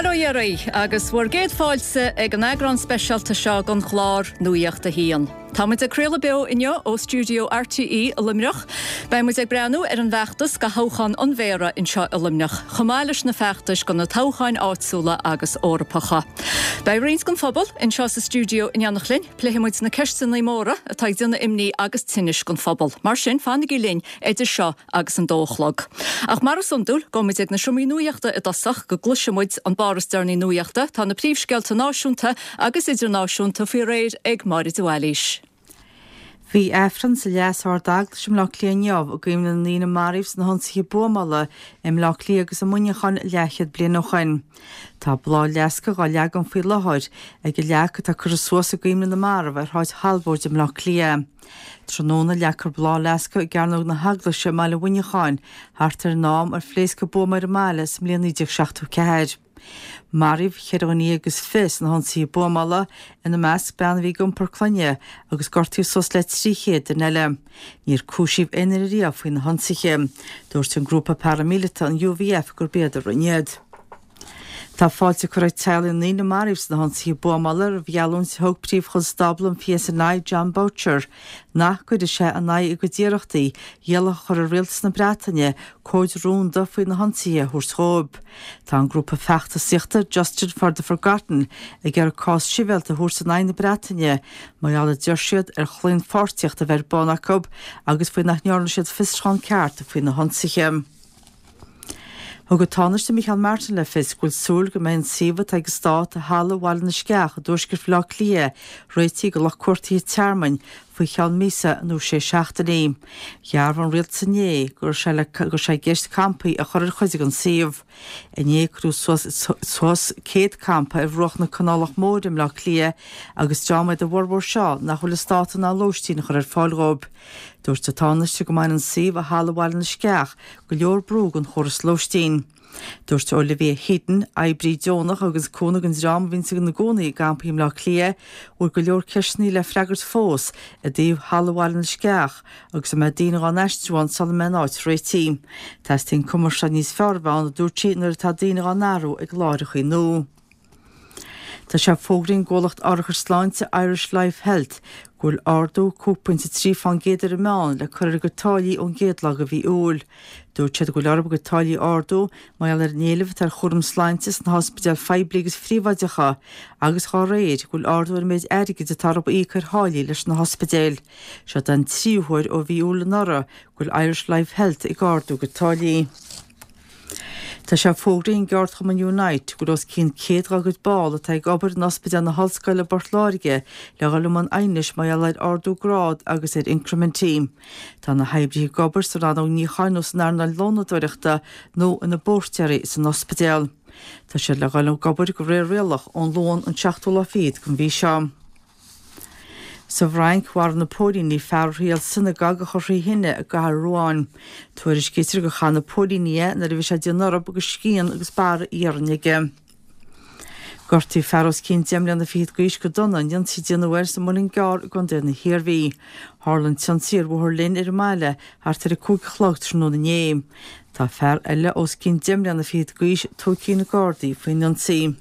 Maroieri agus bhuair géad fáilse ag an agran speisialta seo gan chlár nuíochta híon. Tá muid a cruúla beo inniu ó Studio RTE a Limneach, bei muid ag breanú ar an bheachtas go thóchan an bhéra in seo a Limneach, chomáilis na feachtas go na tócháin áitsúla agus órapacha. Bei rins gan phobal in seo sa studio in Annachlin, pléthe muid na ceistan na móra atá duna imní agus tinis gan phobal. Mar sin fannig í linn idir seo agus an dóchlog. Ach mar a sundúil go muid ag na siomí nuíochta i dasach go gluise muid an baras dearnaí nuíochta tá na príomhsceilta náisiúnta agus idirnáisiúnta fi réir ag Máire Duhalís. Bhí éfran sa leasthar dagla sem lech líonneamh a gcuim na nína maríomhs na honsaí buamala im lech lí agus a muinechan lechiad blian óchain. Tá blá leasca gá leagan faoi láthir ag go leacha tá chur suas a gcuim na marmh ar háid halbord im lech lí. Tróna lechar blá leasca i gcearnóg na hagla se meile muinecháin, hartar nám ar phléasca buamar mála sem líon 1974. Maríomh cheirganí agus fis na honsaí buamala ina meas bean bhí gumpar clunne agus gortaí sos le tríchéad in eile. Níor cúisíomh inar riamh faoin na honsaige, dúirt an grúpa paramilita an UVF gur beidir roinéad. Tá fáilte chu ag teil in nína maríomhs na honsaí buamala a bhealún sa thug príomh chun stablam fios an naid John Boucher, nach chuide sé an naid i go ddíireachtaí dhéalach chur a rialtas na Breataine cóid rúnda faoin na honsaí thuairsthóib. Tá an grúpa feachta siachta Justice for the Forgotten ag ar cás sivelta thuair sa naid na Breataine, maiall a deirsiad ar chlín fortíocht a bheith Bonacob agus faoin nach nearna siad fistrán ceart faoin na honsaige. Thugad tánaiste Michael Martin le fis gúil súil go mbeidh siomh ag stát a hala bhhail na sceach a dúisgur flách lia réití go lech cuairtaí tearmain faoi cheall mísa nó sé 16. Gearbh an rialt sa né gur sé gceist campaí a chuir chuide an siomh. I né crú suas céad campa i bhruach na canálach mór im lech lia agus deámaid a bharbór seo nach chuil státa ná lóistí na chuir fáilróib. Dúirt a tánaiste go mbeidh an siomh a hala bhhail na sceach go leor brúg an chóras lóistín. Dúirt Olivia Heaton, Ibrí Dionach agus cónag an drám vín sa na gcónaí gampaím lech lia úr go leor ceisní le freagart fós a daobh hala bhhail na sceach agus a medína an eistúin sal menáid réití. Tás tín cumar se níos fearbhán a dúirtí nar tá daoine an náú ag láirichaí nó. Tá sé fógrainn ggólacht áirithar sláinte Irish Life Health gúil ardú 2.3 fan géadar a meán le chuir go táilí ón géadlag a bhí úl. Dúirt siad gúil arb go táilí ardú maiall ar néileh tar chóm sláintes na hospital feibbligus phríomhaideacha agus chá réad gúil ardú ar méid airigid a tarb í chur háilí leis na hospital. Seo an tríúir ó bhí úla nara gúil Irish Life Health ag ardú go táilí. Tá sé fógrainn geart chum an Unite go os cinn céad agad báil atá ag obair an ospidal na hallscoile Bortláirige le galum an ainis maiall ar ardú grád agus ar incrementí. Tá na haibrí gobar sa ran ó ní chainús nar na lónadóireachta nó in na bórtearí san ospidal. Tá sé le galum gobar go réalach ón lón an 16 fiad chun bhí seo. Sa bhrainc war na pódíní fearrhial synagogue a choirí hinne a gahar ruáin. Tuair is céitir go cha na pódíní na bhí sé deanarab agus scían agus bar íarnige. Gortaí fearros cín deimlean na fiad gois go donna an dionsaí deanahhair sa munin gár gan déna hirbhí. Harlan tionsír bhthir linn ar meile hartar a cúg chlocht trú na néim. Tá fear eile os cín deimlean na fiad gois tócí na gárdaí faoin dionsaí.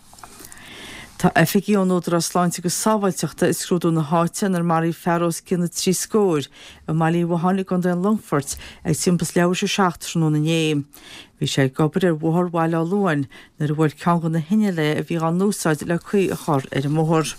Tá efigí ó nódra sláinte go sábhailteachta is scrúdú na háite ar marí fearros cinna trí scóir a mailí bhhannig an den Longfort ag timpas leabhar sé 16 na néim. Bhí sé gobar ar bhthir bhaile á luáin nar a bhfuil ceangan na hinne le a bhí an nósáid le chuí a chur ar an móthir.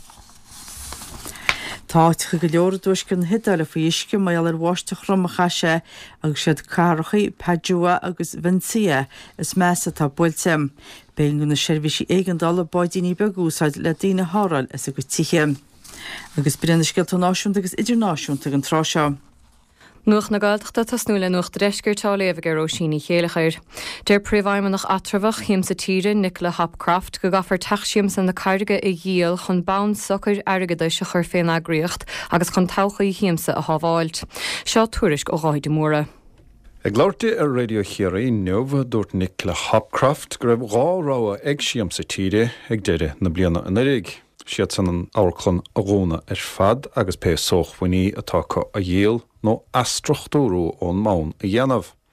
Táiticha go leor dúiscin hidáile faoi isce maiall ar bháisteach romachaise agus siad cárachaí Padua agus Vincia is measa tá builte. Béing na seirbhísí éigeandála báidíní beagúsáid le daoine háráil is a go tithe. Agus brenn scialta náisiúnta agus idirnáisiúnta an tráseo. Nuach na gailteachta tasnúla nuach dreisgurtála a bheith róisíní chéalachair. Deir príomhhaimach atravach hím sa tíre Nicola Hopcroft go gafar taisiam san na cardige i ghial chun bán socair airgada se chur féin agriocht agus chun tauchaí híamsa a hábháilt. Seo tuairis ó gáide móra. Ag láirte ar radio chéirí neomh dúirt Nicola Hopcroft go raibh gá ag siam sa tíre ag deire na bliana an éig. Siad san an áirclan a róna ar fad agus pe sóchhaoiní atá a dhéal nó astrachtúrú ón mán a dhéanamh.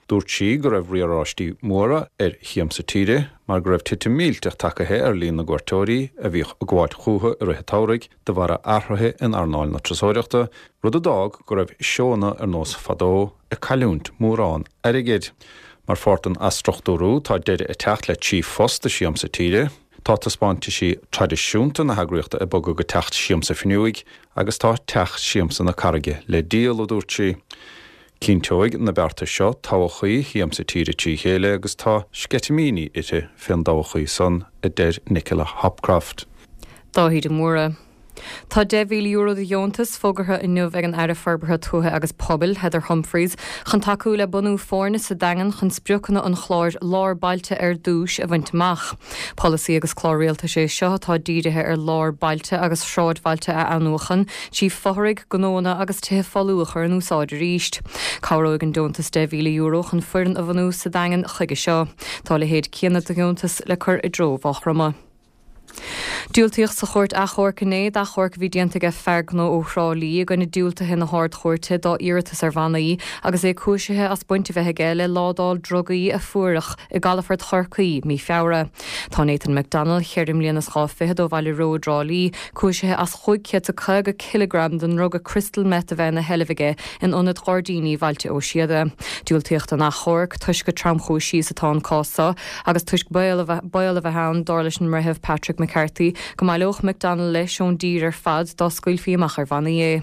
dúirt sí go raibh riarráistí móra chiamsa tíre, mar go raibh tite mílteach takethe líon na gcuirteoirí a bhíoh a gháid chútha ar ruthetáraigh de bhar athrathe in Arnáil na Trasóireachta, rud a dag go raibh seóna ar nós fadó a caiúnt mórrán airigid. Mar fortan astrachtúrú tá deide a techt le tí fosta siamsa tíre, tá taspáinte sí tradiisiúnta na hagraíochta a bog go techt siamsa finiuig, agus tá techt siamsa na carige le díal ó dúirt sí. Cínteoig na bearta seo táhachaí siamsa tíre tí chéile agus tá scetimíní ite fin dáhachaí san a deir Nicola Hopcroft. Dáhíad an móra. Tá €10,000 de Jóntas fógartha inniu ag an air farbartha tutha agus pobil Heather Humphreys chun taú le bunú fórna sa dagan chun spriúcanna an chláir lár bailte ar dúis a bhaintach. Policy agus chláréalta sé seo tá díirithe ar lár bailte agus sráidbailte a anúchan, sí fothraigh gnóna agus tuthe fallúachar an úsáidir ríist. Cabhróigh an Jóntas €10,000 chun fuireann a bhanú sa dagan chuige seo. Tá le héad céanna de Jóntas le chur i drómh achrama. Dúiltíocht sa chóirt a chóircané a chóirc bhí diantaige fergnó ó Chrálí a gona dúiltathe na háard chóirte dá iiritas ar bhanaí agus é cúisithe as buinte bheithe geile ládáil drogaí a fuaireach i galafart chorcaí mí feabhra. Tá Nathan McDonald cheirdim líana scáfithe ó bhaile ródrálí cúisithe as chuigce a 1 kilogram den rug a crystal meth a bheith na helifige in onad Ghordíní bhailte ó siada. Dúiltíocht na chóirc tuis go tramchú síos atá cása agus tuis bail a bheith hán dális an mritheh Patrick McCarthy go maileoch McDonald leis ón dír ar fad dá scoil fiamach ar bhana é.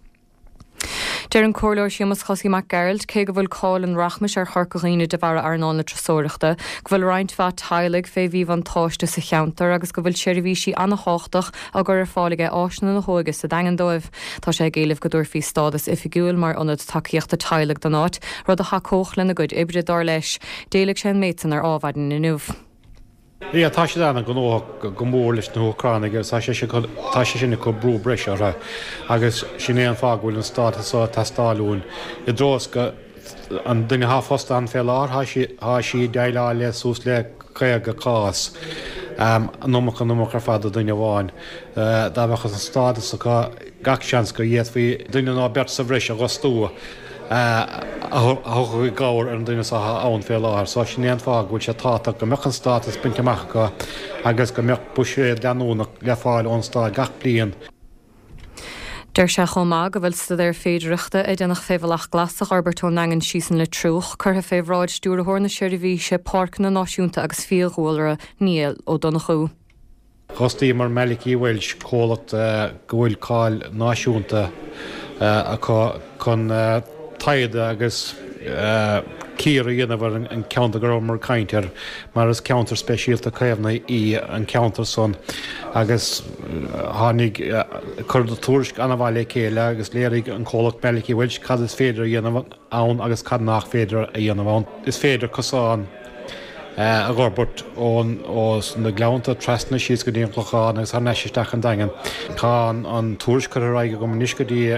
Deir an cóirleir siamas chosí Mac Gerald cé go bhfuil cáil an rachmas ar chorcaíine de bhar Arnáil na Trasóireachta, go bhfuil roinnt bheit tailig fé bhí van táiste sa cheantar agus go bhfuil seirbhísí anna háchtach a gur ar fáige áisna na hóige sa dagan dóibh. Tá sé géalah go dúir fí stádas ifigúil mar anad takeíochta tailig don áit, rud a chacóch lena good ibre dar leis, déalaigh sé métan ar ábhaidin in nuh. Ia tá sé anna go mór leis nó Ucránaige tá sé sinna go brú breis agus sin é an fághfuil an státa tastáún I dros go an duine há fosta an fellár há sí deile le sús le chuige go cás nócha fada duine bháin dábhachas an stáda sa gach seans go dhéad fao duine ná bert sa bhreis a gostú a gáir an duine ann fé láthir, sá sin éon fághúil sé táta go mechan státas pinceach go agus go meach buise deanúnach le fáil ón stá gach blion. Deir se chomá go bhfuil sta ar féidireachta I denach féhheach glasach Albertón angan sísan le trúch, chutha féhráid dúrthórna seirbhí sé páirc na náisiúnta agus fialghóilre níl ó donna chu. Chostíí mar melicí bhfuil cólacht gohfuil cáil náisiúnta chun taide agus círa dhéanamh an ceanta go mar caiintear mar is ceantar speisialta caimhna í an ceantar son agus tháinig chur do túris anna bhaile céile agus léirigh an cólacht melicí bhfuil cad is féidir dhéanamh ann agus cad nach féidir a dhéanamh. Is féidir cosán a gábart ó na gleanta trasna síos go dtíon chláán agus an neisisteach an dagan. Tá an túris chu raige go munis go dtí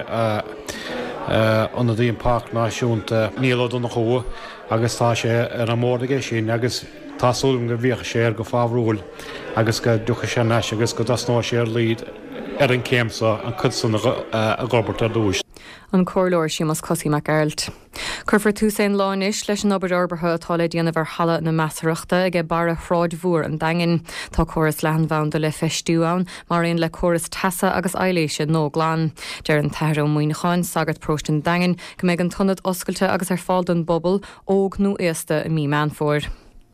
an dtíon park náisiúnta níl donna chua agus tá sé ar an mórdaige sin agus tásúm go bhíocha sé go fáhrúil agus go ducha sé neis agus go dasná sé ar líd ar an céimsa an chudsan a gábart ar dúis. An cóirleir siamas cosí Mac Gerald. Curfar túsain láis leis an obair orbartha atá le déanamh ar chala na measarachta ag bara chráid mhuar an dagan tá choras lehan bhanda le feistúán mar aon le choras tasa agus eiléise nó glán. Deir an tair ó muoineáin sagart próst an dagan go méid an tunnad oscailte agus ar fáil don bobbal óg nó éasta a mí meanfór.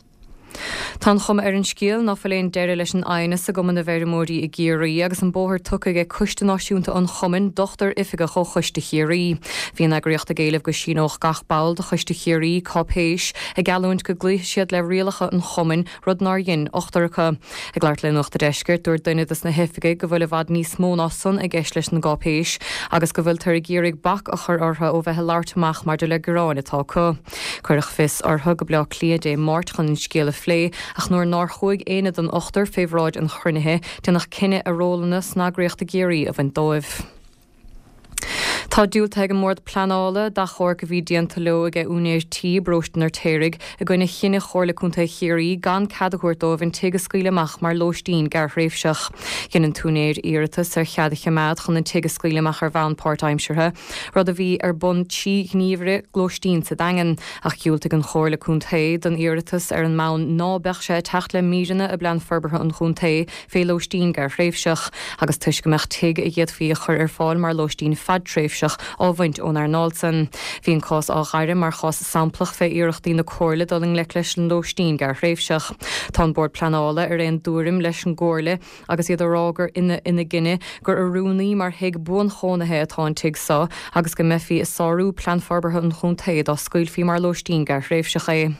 Tá chum ar an scíal ná féléon deire leis an aine sa goman na bhéirimóí I ggéirí agus an bóthir tucaige cuiste náisiúnta an chumin dochtar ifiga cho chuiste chéirí. Bhíon agraíocht a géalah go sinóch gach bail de chuiste chéirí cápéis a galúint go gluith siad le rialacha an chumin rud nar dhin 8 ag leart le nachta deisgurt dúir duine is na hifiige go bhfuil bhd níos mó nasan a gceis leis na gápéis agus go bhfuil tar a ggéirigh bach a chur ortha ó bheithe láirtamach mar de le goráin atá chu. Cuirich fis ortha go bleá cliaad é máirt chun scéala flé ach nuair nar chuig éad an 8 féhráid an chrunnithe denach cinenne a rólanna snágraíocht a géirí a bhain dóibh. Tá dúilthe an mór planála da chóir go bhí díanta le ag únéir tí brostan ar téirigh a gcuine chinine chóirla chunta chéirí gan cadhúirtómh in tuige scuileach mar lóistín gar réifseach. Gin an túnéir íiritas ar cheadacha mead chun an tuige scuileach ar bhain part-aimseirthe, rud a bhí ar bun tí gníomhre glóistín sa dagan ach giúilta an chóirla chuntaid an íiritas ar an mán nábech sé techt le míranna a blean forbartha an chuntaid fé lóistín gar réifseach agus tuis go meach tuige i ghéad fí chur ar fáil mar lóistín fad tréifseach áhaint ón ar nálsan. Bhí an cás á gaiire mar chás samplach fé iirechtaí na cóirla doling le leis an lóistín gar réifseach. Tá an bord planála ar réon dúrim leis an gcóirla agus iad arágur ina gine gur arúnaí mar hiag buan chónathe atá an tigsá agus go mefií is sáú plan forbartha an chuntaid á scuilfií mar lóistín gar réifseach é.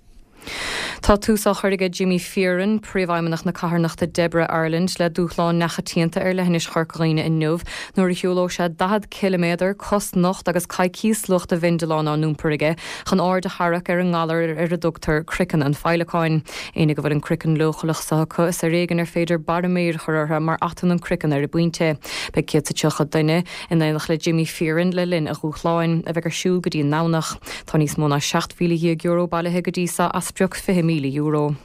Tá túsá chuirige Jimmy Fearon, príomhhaimimeach na catharnachta Deborah Ireland le dúchláin nachchatíanta ar lehanis chorcaíine in Nuamh, nuair a thiúló sé 10 km cost nocht agus caiicíos lucht a vindeláin á númparige, chun áir de Harach ar an ngalar ar a dúchtar criccan an feileáin. Énig go bhfuil an criccan lochalach sa cos a régan ar féidir barméir churtha mar atan an criccan ar a buinte. Be cé sa tucha duine in éanach le Jimmy Fearon le linn a gúchláin a bheith ar siúl go dtí nánach. Tá níos móna 7,000 euro bailithe go dtí sa aspreach 5,000 euro.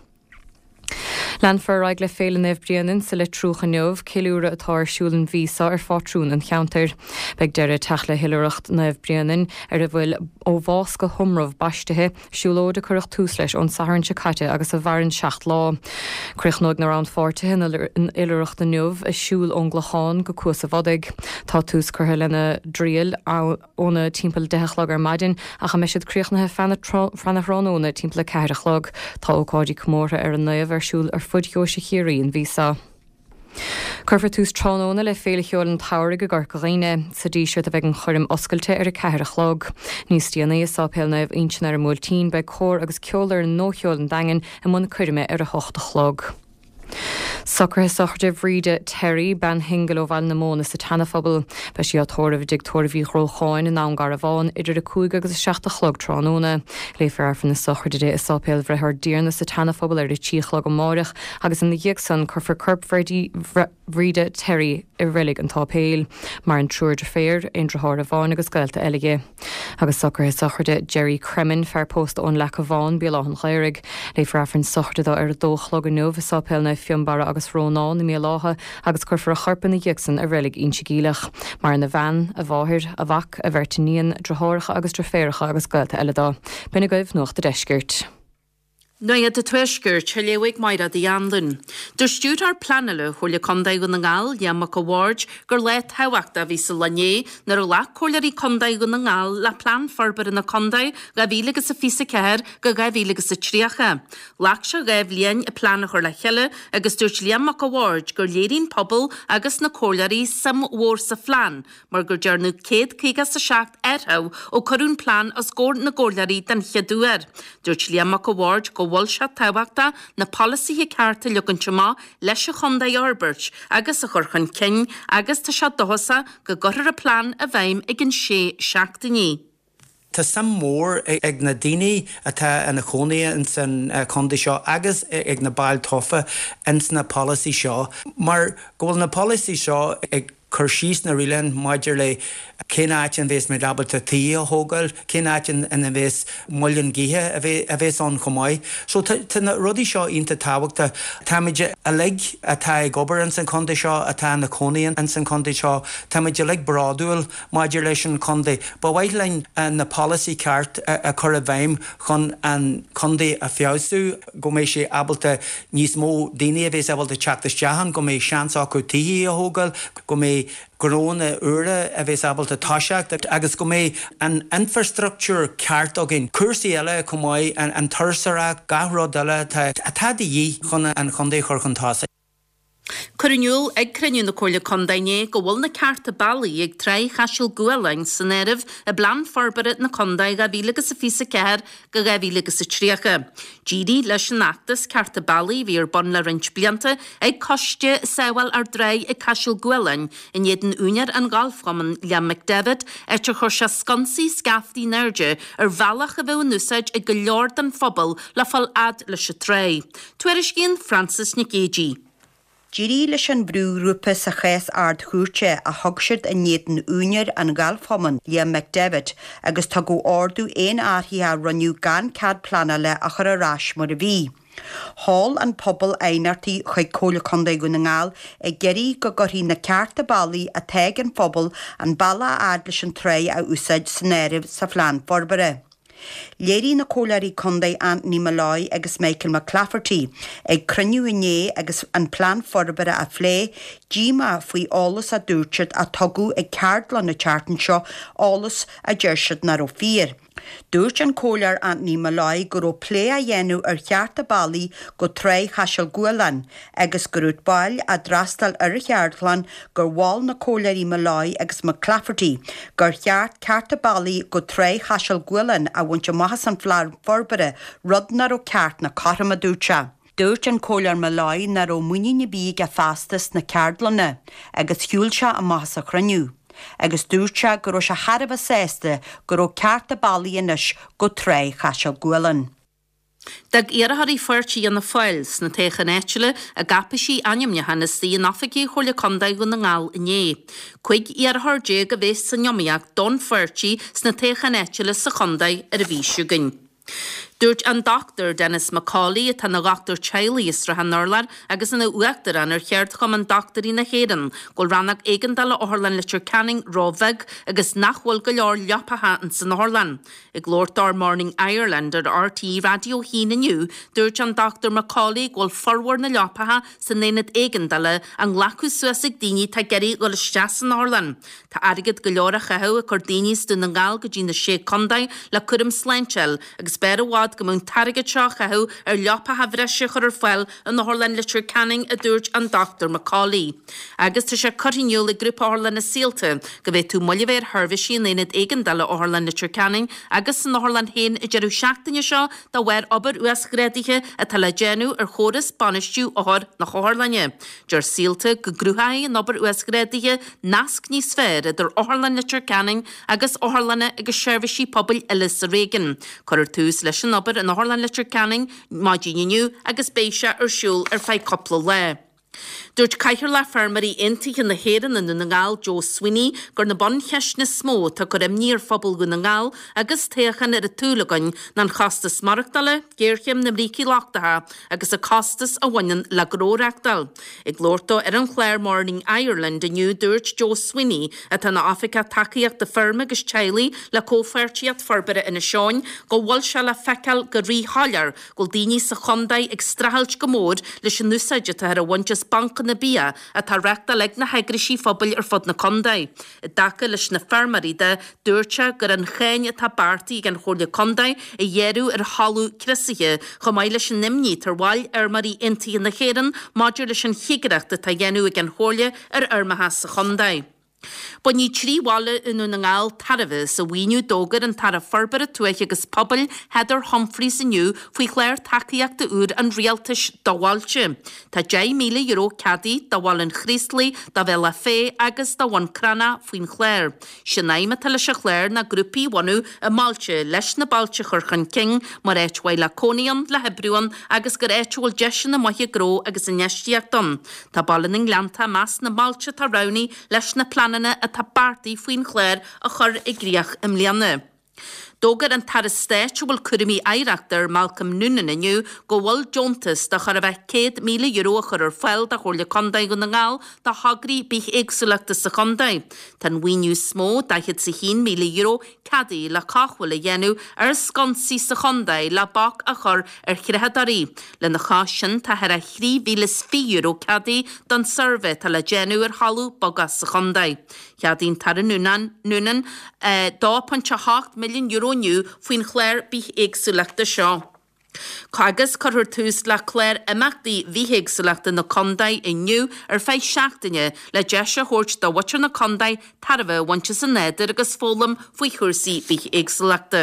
Landfar raig le féle nef brianan sa le trúcha neomh ciúra atá siúlan vísa ar fátrún an cheantar. Beg deire teach le hiileacht nef brianan ar a bhfuil ó bhás go thumrah baistethe siúlóda chuach tús leis ón saharann se caite agus a bharann 6 lá. Cruichnóg na ran fáirtithe in iileacht na neomh a siúl ón glacháin go cuasa bhodig. Tá tús chutha lena dríal óna timppel 10 lag ar maidin a cha meisiad cruichnathe fannahránóna timppla 4 lag. Tá ócáidí cummórtha ar an nuamh siúl ar fud Joise chéirí an vísa. Curfa tús tróna le féle cheol an táir go garcaghine sa díisiir a bheith an chuirm oscailte ar a 4 chlog. Níos tíana is sápéilnaibh intin ar múltín be cór agus ceolar an nócheol an dagan a muna chuirime ar a 8 chlog. Soccer sochde bhríde Terry ban hingal ó bhail na móna sa tanafabal, be si átóirh digtóir bhí chrócháin in ná gar a bháin idir a 5 agus 6 chlog tróna. Léifar fan na sochar de is sápéil bhrethir díarna sa tanafabal ar a 10 chlog go mórach agus in na dhéagsan chufar curb bhríde Terry i rilig an tápéil, mar an trúir de féir indrathir a bháin agus gailta eige. Agus soccer sochde Jerry Kremen fear post ón le a bháin bí láhan chairig. Léifar fan sochde ar a 2 chlog a nuamh sápéil na fiumbara agus róná na mé látha agus chufar a charpan na dhéagsan a rilig inse gílach, mar na bhean a bháthir a bhac a bhirtaníon drathracha agus draféiricha agus gailta eiledá. Bina goibh nuach de deisgirt. Nuiad de tuisgur teléigh maira de anlun. Der stúd ar planile chuirle condaigh na ngáil Yamach Award gur le hehaachta ví sa lané nar le choirí condaigh na ngáil le plan farbar na condaigh ga bhílagus a fisa ceir go ga bhílagus a tríacha. Lach se gaibh líon a plan chuir le cheile agus dúirt Yamach Award gur léirín pobl agus na choirí sam mhór sa flan, mar gur dearnú céad cígas sa seacht airtha ó chorún plan as gór na ggóirí den cheadúar. Dúirt Yamach Award go bhil se táhaachta na policy carta legann leis a chundaí Albert agus a churchan cin agus tá se dohasa go gothar a plán a bhaim ag an sé seachtaní. Tá sam mór ag na daoine atá ina chónaí in san condaí seo agus ag na bail tofa in na policy seo, mar go bhfuil na policy seo ag chuirsís na rilen maidir le cénáit an bhés mé dabalta tí a thógail, cénáit an bhés mullin gíthe a bhés an chomáid. So tá na rudí seo ionta tábhachta táimeide a lig atá ag gobar an san condaí seo atá na cónaíon an san condaí seo, táimeide lig braúil maidir leis an condaí, ba bhaid lein na policy cart a chur a bhaim chun an condaí a fiosú go mééis sé abalta níos mó daine a bhés abalta teachtas dehan, go mé seansá chu tíí a thógail, go mé Gróna ura a bhés abalta táiseach agus go mé an infrastructure ceart agin cuasaí eile cumáid an tursara gahrad eile atá dí chun an chundaí churchan tása. Curniúil ag cruniú na choirle condaine go bhfuil na carta bailí ag trí chaisiúil gualainn san éirih a blan forbarit na condaig a bhílagus a fisa ceir go ga bhílagus a tríacha. GD leis an achtas carta bailí bhí ar bon le rint blianta ag coiste saoil ar drei ag chaisiúil gualainn in iad únar an gáilfchaman Liam McDavid ar te chuir se sconsaí scaftaí neirde ar bhealach a bheith núsaid ag go leor an phobal le fáil ad leis a tré. Tuairis cín Francis Nicéji. Dírí leis an brú rúpa sa chés ard chúrte a thugsirt a néan úneir an galfaman Liam McDavid agus tá go ordú éon áthí a runniú gan cad plana le a chur arás mar a bhí. Hall an pobl einartí chuig cóla condaí go na ngáil ag geirí go gurthaí na cearta ballaí a teag an phobal an balla ad leis an tré a úsáid san éiribh sa phlean forbare. Léirí na cólarí condaí Anthony Malloy agus Michael McClafferty ag cruniú iné agus an plán forbare a phlé díma faoi álas a dúirteart a tugu ag ceardlan na chartan seo álas a deirsead na rófír. Dúirt an cólar Anthony Malloy go ró plé a dhéanú ar chearta ballaí go tré chaisiil gualan agus go rút bail a drastal ar a cheardlan gur bháil na cólarí Malloy agus McClafferty gur cearta ballaí go tré chaisiil gualan a bhainte maithas an phlean forbare rud na ró ceart na carama dúirte. Dúirt an cólar Malloy na ró muine na bíig a fastas na ceardlanna agus hiúil se a maithas a chruniú. Agus dúirte go ró se harabh sésta go ró cearta ballaí inis go tré chaisiil gualan. Dag iarthaí fuirtí an na fáils na técha éitiile a gapasí animne hanas í an Africaí chola condaí go na ngáil iné. Chuig iarthar dé go bhés san neomiach don fuirtí sna técha éitiile sa condaí ar a bhí siúgain. Dúirt an Dr. Dennis Macaulay a tan na Dr. Chiley isra han Norlar agus an uachtar an cheart chum an doctorí na héan go rannach éigandala Orlan Literature Canning Roveg agus nachhfuil go leor leapatha an san Orlan. I glórtar Morning Ireland ar RT Radio hín aniu dúirt an Dr. Macaulay gol forwar na leapatha san néad éigandala an ghlacu suasig daoine tá geirí go leis san Orlan. Tá agad go leor a chathú a chuir daoine stún an gáil go dtí na sé condaí le cuirim sleinteil agus bearhád go mún targad seo chathú ar leapatha bhreise chur ar fáil an na Orlan Literature Canning a dúirt an Dr. Macaulay. Agus tá sé cortiniú le grúpa Orlan na síalta go bheith tú moilihir Harvisí in éad éigandala Orlan Literature Canning agus an Orlan héin i dearú seachtaine seo dá bhhair obair uas gréadaithe a tal le déanú ar chóras banistú áthir na Orlanne. Deir síalta go grúthaí an obair uas gréadaithe nasc ní sfér idir Orlan Literature Canning agus Orlanne agus Seirbhísí pobl eile sa réigean. Chuir tús leis an obair an Orlan Literature Canning má díniu agus béise ar siúl ar feidh coppla le. Dúirt caiithir le fermarí intaí in na héan in na ngáil Joe Sweeney gur na bon cheisna smó tá gur níor phobal go na ngáil agus téachan ar a túlagain na chastas marachtaile, géircheim na mrící láchtatha agus a costas a bhainean le gróreachtal. I glórtó ar an chléir Morning Ireland aniu dúirt Joe Sweeney a tá na Africa takeíocht de ferma agus Chiley le cófertíad forbare ina seáin go bhfuil se le feiceal go rí háilear go daoine sa chondaid ag strahailt go mór leis an núsaide ar a bhaintes banc na bia a tá reachta le na heigrisí phobal ar fod na condaid. I dacha leis na fermaríide dúirte gur an chéine tá bartaí gan chola condaid i dhéirú ar hallú crisiche chu maiid leis an nimní tar bháil armarí intaí na chéan maidir leis an chiigeachta tá dhéanú ag an chola ar armathe sa condaid. Ba ní tríháile inú na ngáil tarabh sa bhaoinú dógar an tar forbare tuaich agus pobl Heather Humphreys iniu faoi chléir takeíochta úr an rialtas dáháilte. Tá €10,000 cadaí dáháil an chríslí dá bheith le fé agus dáhain crana faoin chléir. Sinnaime tal leis a chléir na grúpií bhainú a máilte leis na bailte churchan king mar éithhhail le cónaíon le hebrúan agus gur éithhil deisian na maithe gró agus in neistíochttan. Tá ballan in leanta meas na máilte tá ranaí leis na planana a tá bartaí faoin chléir a chur i gríoch im líana. Dógar an tar stéit bhfuil cuirimí éireachtar Malcolm Noonan aniu go bhfuil Jontas de chur a bheith €100,000 chur ar fáil de chola condaid go na ngáil tá hagraí bích éagsúlaachta sa condaid. Tá bhaoinú smó daichead sa €100,000 cadaí le cáchfuil a dhéanú ar sconsaí sa condaid le bach a chur ar chreithadarí. Le na chásin tá ar a €3,500 cadaí don survey tá le déanú ar hallú bogas sa condaid. Cheadín tar Noonan €2.8 million niu faoin chléir bích éagsúlaachta seo. Cagus chuir tús le chléir imachtaí bhí éagsúlaachta na condaid inniu ar feidh seachtaine le deise thuirt do bhaitear na condaid tarbh bhainte san néidir agus fólam faoi chuirsaí bích éagsúlaachta.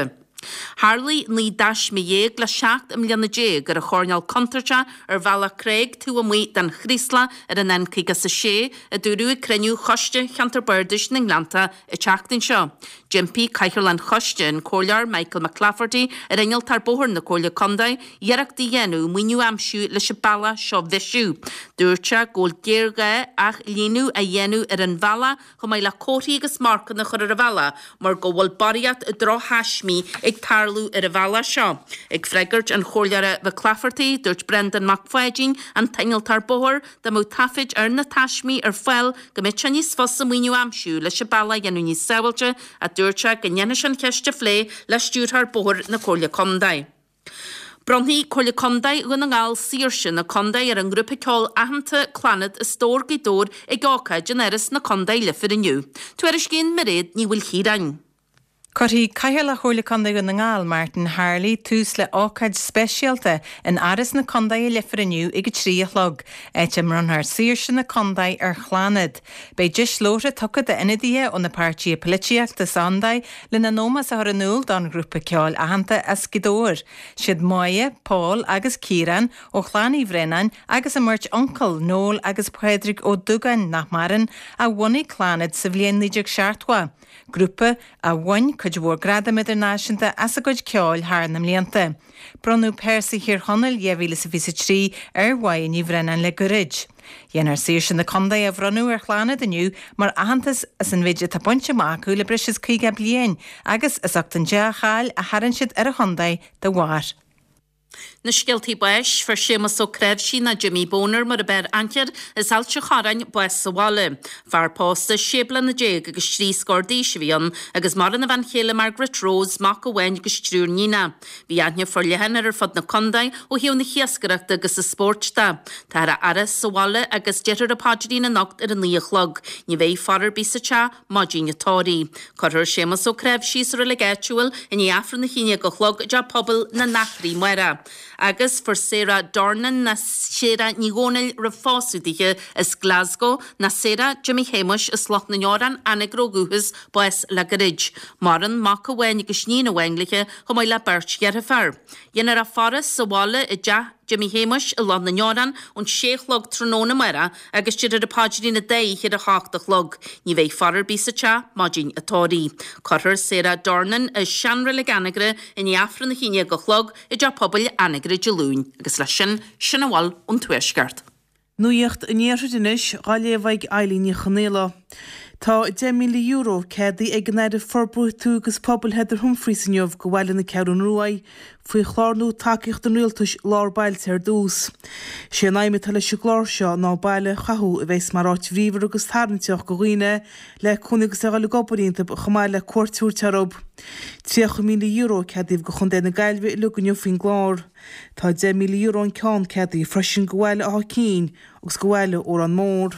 Harley ní das mi dhéag le 7 milliúna déag ar a chorneal contrate ar bhela Craig tú amí den Chrísla ar an encaige sa sé a dúrú creniu choiste chantar burdis na Nglanta i teachtain seo. Jimpy Caicherland choiste an cólear Michael McLafferty ar engel tar bóhar na cólia condai iarach di dhéanú muinú amsú le se balla seo visú. Dúirte góil géirge ach líú a dhéanú ar an bhela chu mai le cótaí agus marca na chur ar a bhela mar go bhfuil bariat a dro haismí ag tarlú ar a bhela seo. Ag freigart an chóleara the Clafferty dúirt Brendan McFadging an teingel tar bóhar da mó tafid ar na taismí ar fel go mit se níos fos sa muinú amsú le se balla dhéanú níos saoilte a dúirte go nnéine an ceiste phlé le stúr tar bóhar na cólia condai. Bronhí cólia condai gon an gáil sír sin na condai ar an grúpa ceol ahananta clanad is stór gidór ag gácha generis na condai lifir iniu. Tu ar is cén maréad ní bhfuil chírain. Cortí caiir le chóla condai go na ngáil Martin Harley tús le ácaid speisialta in aras na condai lifir iniu ag tríolog éitim runthar sír sin na condai ar chlanad. Bei dis lóra tucad a inadíe ó na pártí polítiachta sandai le na nómas a thranúil don grúpa ceol ahananta as gidóir. Siad Maia, Paul agus Kieran ó chlánaí Brennan agus a mirt uncle Noel agus Pedrick ó Dugan nach marin a bhainní chlanad sa bhliain níideag seartha. Grúpa a bhain chud bhór grada idirnáisiúnta as a gcuid ceáil thar na mblianta. Bronnú Percy hir honil 2023 ar bhaid ní Brennan le gorid. Dhéanar sír sin na condai a bhrannú ar chlána daniu mar ahantas as an bhéide tá pointe mácu le brisis chuige bliain agus as achtan deáil a harann siad ar a chondai de bhhar. Na scialtaí buis for sémas ó creibh sí na Jimmy Boner mar a ber ancead is ailte charain buis sa bháile. Far pásta sébla na déag agus trí scordí sibhíon agus mar na bhain chéile Margaret Rose mac a bhain agus trúr nína. Bhí aithne for lehan ar fod na condai ó hiú na chiascarachta agus sa sportsta. Tá a aras sa bháile agus detar a páidirí na nocht ar an líochlog. Ní bhéh farar bí sa te mádín atóí. Corthir sémas ó creibh sí sa relegatual in í afran na chéine go chlog de pobl na nachrí muire. Agus for Sarah Dornan na séra nígónil ra fásúdíe is Glasgow na séra Jimmy Hamish is loch na njóran anagro guhus bues le garid. Maran mac a bhain agus snína bhaingliche go mai le bert gear a far. Dhéanar a faras sa bháile i de Jimmy Hamish a loch na njóran on séchlog tróna mara agus tíidir a páidirí na dé hir a háach log. Ní bhéh farar bí sa te mádín atóí. Corthir Sarah Dornan is seanra le ganagre in afran na chéine go chlog i de pobl anagre gelún agus lei sin a bháil ón tuaisceart. Nuíocht in éidir inis gáléomhaig eilíní chanéla. Tá €10 milliún cédaí ag gnéidir forbrúthú agus pobl heidir Humphreys go bhhaile na ceann ruaid faoi chlárnú takeíocht an rialtas lárbailte ar dús. Sé naimime tal se glár seo ná bailile chathú a bheits maráit bhríomhar agus tarnteach go ghuioine le chunagus a gáil gopaínta chamáil le cuairtúrtearob. €3 milliún cédaíh go chun déna gailbh le gonneú fin glár. Tá €10 milliún ceann cédaí freisin go bhhaile á cín agus go bhhaile ó an mór.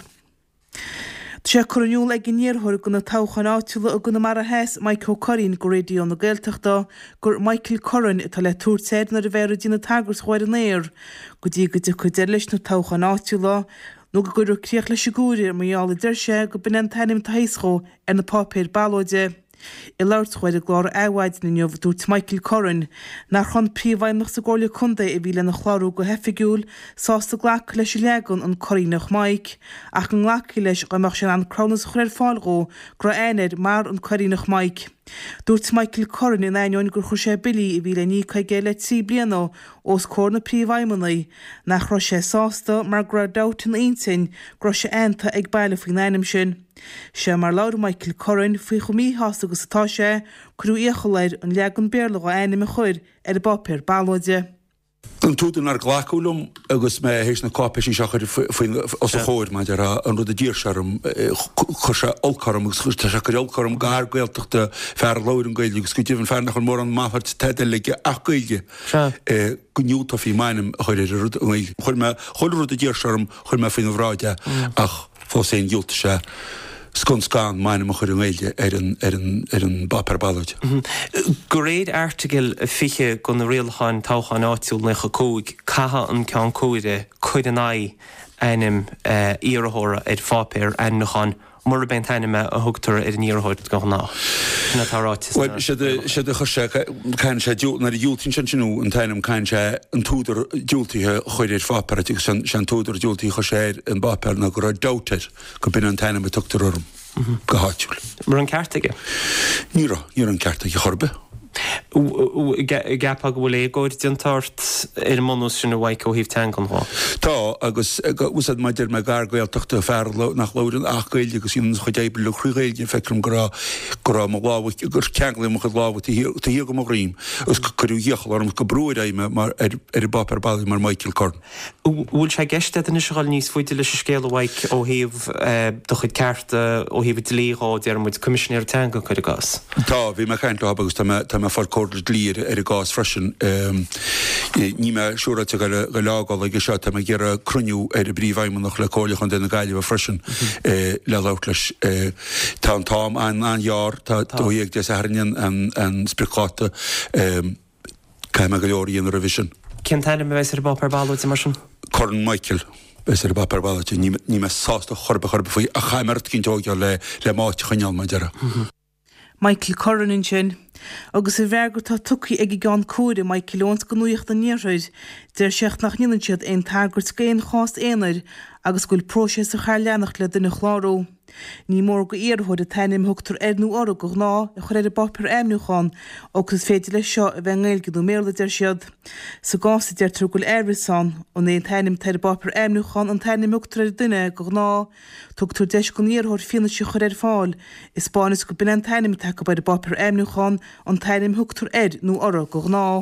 Sé chuúil ag gníorthir gona táchan áitiúla a gona mar a heas Michael Corrin go réidió na Gaeltachta gur Michael Corrin tá le túrtéid na a bhéir dína tagars chuir an éir, go dtí go chuidir leis na táchan áitiúla nó go gur críoch leis gúir marall deirse go bin an tainim taiscó ar na pápéir ballóide. I leirt chuid a glár éhhaid na neomh dút Michael Corrin nach chun príomhhainach sa gála chunda i bhí le na chlárú go hefigiúil sásta ghlaic leis legan an Corrínach Mike ach an ghlaici leis goach sin an cronas chuir fáilgó gra éidir mar an Corrínach Mike. Dúirt Michael Corrin in aon gur chu sé bilí i bhí le ní chuige le 10 bliana os cór na príomhhaimanaí nach ro sé sásta mar gra dátain aontain gro sé ainta ag baile faoin éinim sin. Sé mar leir Michael Corrin faoi chumí hásta agus atá sé cruú íochaléir an legan béirla go éinim a chuir ar a bopéir ballóide. An tútan ar ghlaúlum agus mé hééis na cápa sin seachar os a chóir mai an rud a dírsarm chu se olcarm agus chuiste se gur olcarm gar gailteachta fear leir an gaile agus go dtíhann fearnach an mór an máthart teidelige achgaige go nniuúta hí mainim a chuir chuir rud a dírsarm chuir me fin bhráide ach fó sé dúlta se Scán mainim a chuir an éile ar an bapar ballad. Go réad artigil fiche go na réalcháin táchan áitiúil na chacóig catha an cean cóide chuid an einem íorthóra fápéir nachán mar ben tainime a thugtar an íorthóid go ná. Na táráis. Well, sé de chose cain sé na dúltín sinú an tainm cain sé an túidir dúltíthe chuidir fáparaigh sean túidir dúltíí chu séir an bapel na go dáteir go bin an tainine me tutar orm go háitiúil. Mar an ceartaige? Ní an ceartaige chorbe. Gap a go bhfuil égóid diontáirt ar manús sin bhaid ó híh tean gan há. Tá agus úsad maidir me gargail tuachta fear nach lárin achgail agus íon chu déibal le chruúgail fecrum go má láhaid gur ceangla mo chu láha hí go rím gus chuú dhéochlarm go brúid éime mar ar bapar bailí mar Michael Corn. Bhfuil sé geiste in seáil níos foiide leis scéal bhaid ó híomh do chud cearta ó híh líá dear muid commisisinéir tean go chuir gas. Tá, bhí me ceint agus tá far cordil lír ar a gás freisin ní me siúrate go lágáil agus seo tá ggéar a cruniú ar a bríomhhaimman nach le cóla chun denna gaiileh freisin le lát leis tá an tám anhear tá dóíag de airnean an spricáta caiime go leorí an revision. Cén taine me bheits ar bapar bailúid mar sin? Corn Michael. Bes ar bapar bailúid ní me sásta chorba faoi a chaimart cinn tógeá le máit chuineal mai deara. Michael Corran sin, agus I bhegur tá tucaí ag gan cóide mai kilóns go nuocht an níorid, der seach nach nían siad ein tágurt céin chást éanair agus gúil próses a chair leannach le duna chláró. Ní mór go éarthóid a tainim thugtar nú orra go ná a chuir a bapar éimnúchan agus féidir le seo a bheith ngéil go méla der siad. Sa gásta der trúgúil éirisan ó é tainim teir bapar éimnúchan an tainim thugtar duine go ná tugtar deis go níorthóid fianna si chuir fáil is Spánis go bin an tainim take bei de bapar éimnúchan an tainim thugtar nú orra go ná.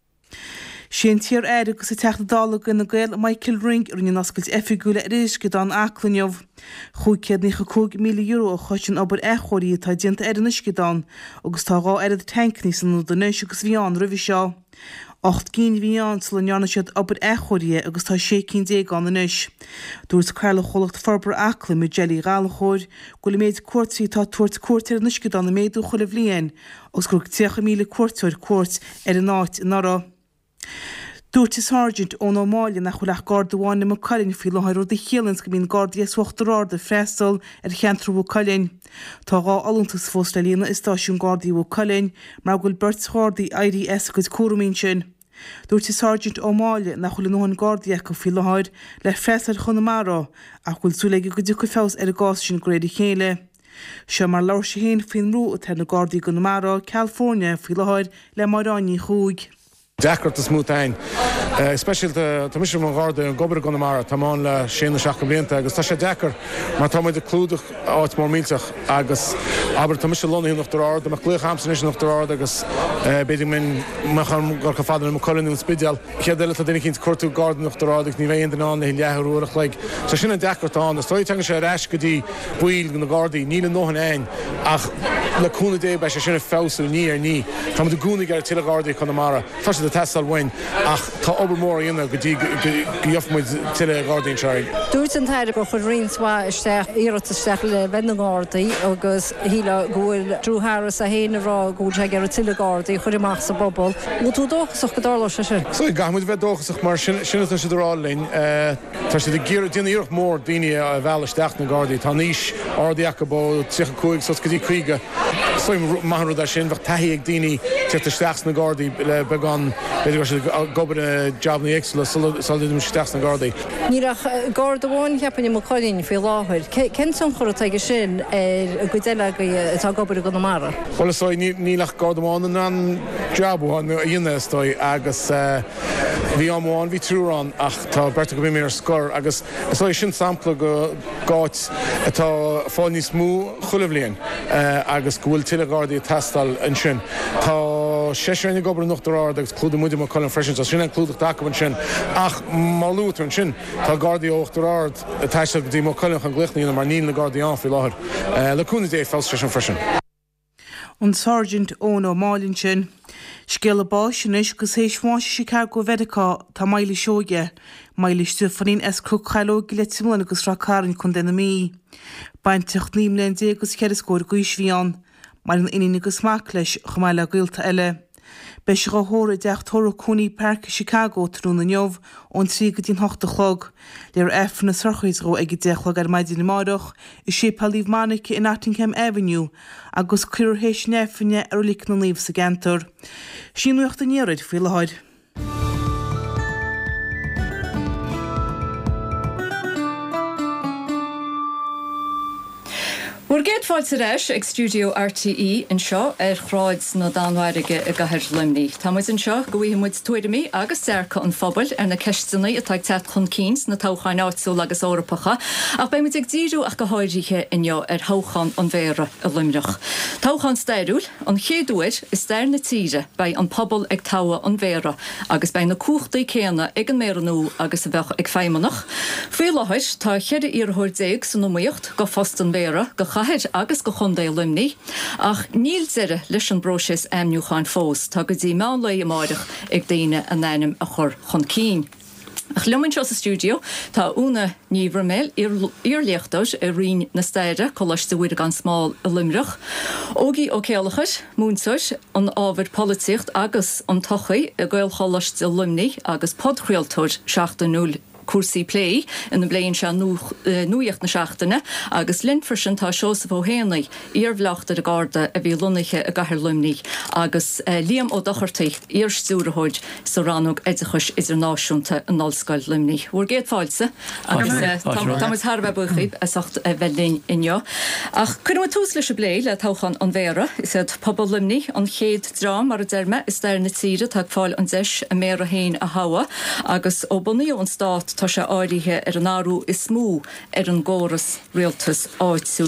Sin tíar agus a teachta dálagan na gail Michael Ring ar ní nascailt efigúla éis go an aclainneomh. Chúcead ní €2 milliún a chusin obair echóirí tá dianta an iscidáin agus tá gá a tankní san do nuis agus bhíán roimh seo. 8 cín bhíán sa leanna siad obair echóirí agus tá 6 an na nuis. Dúirt cairla cholacht farbar acla mu gelí gáalachóir gola méid cuairtaí tá tuairt cuairtear an iscidáin na méadú chola bhliain agus gur 10 míle cuairteir cuairt ar an náit nara. Dúirt Sergeant ó Máile nach chuileach Gardaháin na Colin fi lehairú de chélann go bíon Guardias Uachtarár de freistal ar cheantrú Colin. Tá gá alúntas fós le lína istáisiún Guardiú Colin mar gúil Bert Hardy IDS agus cuaramín sin. Dúirt Sergeant ó Máile nach chuile nóhan Guardiach go fi lehair le freistal chunamara ach gúil súlaige go dú fés ar a gás sin gréidir chéile. Se mar leir sé héin fin rú a te na Guardií go namara California fi lehair le marráí chúig. Deckart is smútain, special tá mis an gáda an gobar gan mar táán le séna seach blianta agus tá sé decar mar tá de clúdach áit mór mílteach agus aber tá mis lonaí nach rád amach léch hamsan is nach rád agus beidir min mechan gur go fádan am choún spideal cheadile a dénig cuatú gardan nach rádig ní bhéon den an hí leúach le sa sinna decartán a stoit sé reis go dtí buil na Guardaí ní nóhan ein ach leúna dé bei sé sinna féú ní Tá de gúnig ar tiile Guardaí chu mara de testal wein ach tá obermór inna go dtíofmuid tiile Guardaín seir. Dúirt an taire go chun rionsá isteach iiretasteach le bena Guardaí agus híle gúil drúthras a héana rá gúil ag ar tiile Guardaí chuir amach sa bobbal. Mú tú dóchasach go dála se sin? So gamuid bheith dóchasach mar sinna si rálinn tá si de ggéir dtíana íoch mór daine a bheileisteach na Guardaí tá níos ádaíach go tucha cuaig sos go dtí chuige. Soim maithú a sin bheith taí ag daoine teachtasteach na Guardaí le began beidir gobar jobna éagsúla solidm steach na Guardaí. Níach Gardaháin cheapan mo choín fé láthir. Cén son chur aige sin a go déile tá gobar go mara? Well nílach Gardaháin an jobháin a dhéine stoi agus bhí amháin bhí trúrán ach tá berta go bhí mé ar scor agus is sin sampla go gáit atá fáil níos mú chulamhlíonn agus bhfuil tiile Guardaí testal an sin. Tá sé gobar nach rád agus clúda muide mar Colin freisin a sinna clúdach dacaban sin ach máútar an sin tá Guardaí óchttarrád a teiste go dtí mar Colin an gluchnaína mar níl na Guardaí an fi láthir. Leúna dé fáil sin freisin. An Sergeant ó Máilinn sin scéal báis gus hééis fáise si ce go bheitá tá maile seoige, maile stufanín cruchailógi le timlan agus rácárin chun denna mí. Bain techtníim len dé agus cheir scóir gois bhíán, mar an iní agus mac leis chumáile gailta eile. Bei se go hóra deach Toro Cooney Park Chicago trún na neomh ón trí go dtín hochta chlog, léir efna sorchaisró ag dechlog ar maidí na máireach is sé palíh Manic in Nottingham Avenue agus cuirhééis nefinne ar lik na líomh sa gentar. Sin nuocht a nírid fi leáid. We're get fáil sa reis ag Studio RTE in seo chráid na dáhairige a gahir limní. Táid in seo go bhí muid tuairimí agus cerca an fphobal ar na ceistena atá teat chun cíns na táchain áitsú agus órapacha, ach ba muid ag díú ach go háirithe inneo ar thochan an bhéra a limreach. Táchan steirúil an chéadúir is steir na tíre bei an pobl ag táha an bhéra agus bei na cuachtaí céanna ag an méranú agus a bheith ag féimeannach. Fé láthir tá chead iarthir déag san nóíocht go fast an bhéra go chaid agus go chundé limní, ach níl zire leis an brosis amniucháin fós, tá go dtí meán le amáireach ag daine a nénim a chur chun cín. Ach lumann seo sa stúdio tá úna níomhar méil iarléachtas a rion na staire choiste bhuiide gan smáil a limreach. Ógaí ó céalachas, múntais an ábhar políocht agus an tochaí a gcuil choiste a limní agus podchréaltóir 16 cuasaí play in na bléonn se nuíocht na seachtaine agus linfrisin tá seosa bh héanaí iarbhleachta a garda a bhí lunaiche a gahar limní agus líam ó dochartaí íorstúrathid sa rannog éidechas idirnáisiúnta an nálscail limní. Bhuair géad fáilsa agus támas tharbh buchaib a sacht a bhelín inneo. Ach chunn tús leis a blé le táchan an bhéra is pobl limní an chéad drám mar a derme is deir na tíre tá fáil an deis a méra héin a hawa agus ó bunaíú an stát tá sé áirithe ar an áú is smú ar an ggóras rialtas áitsúil.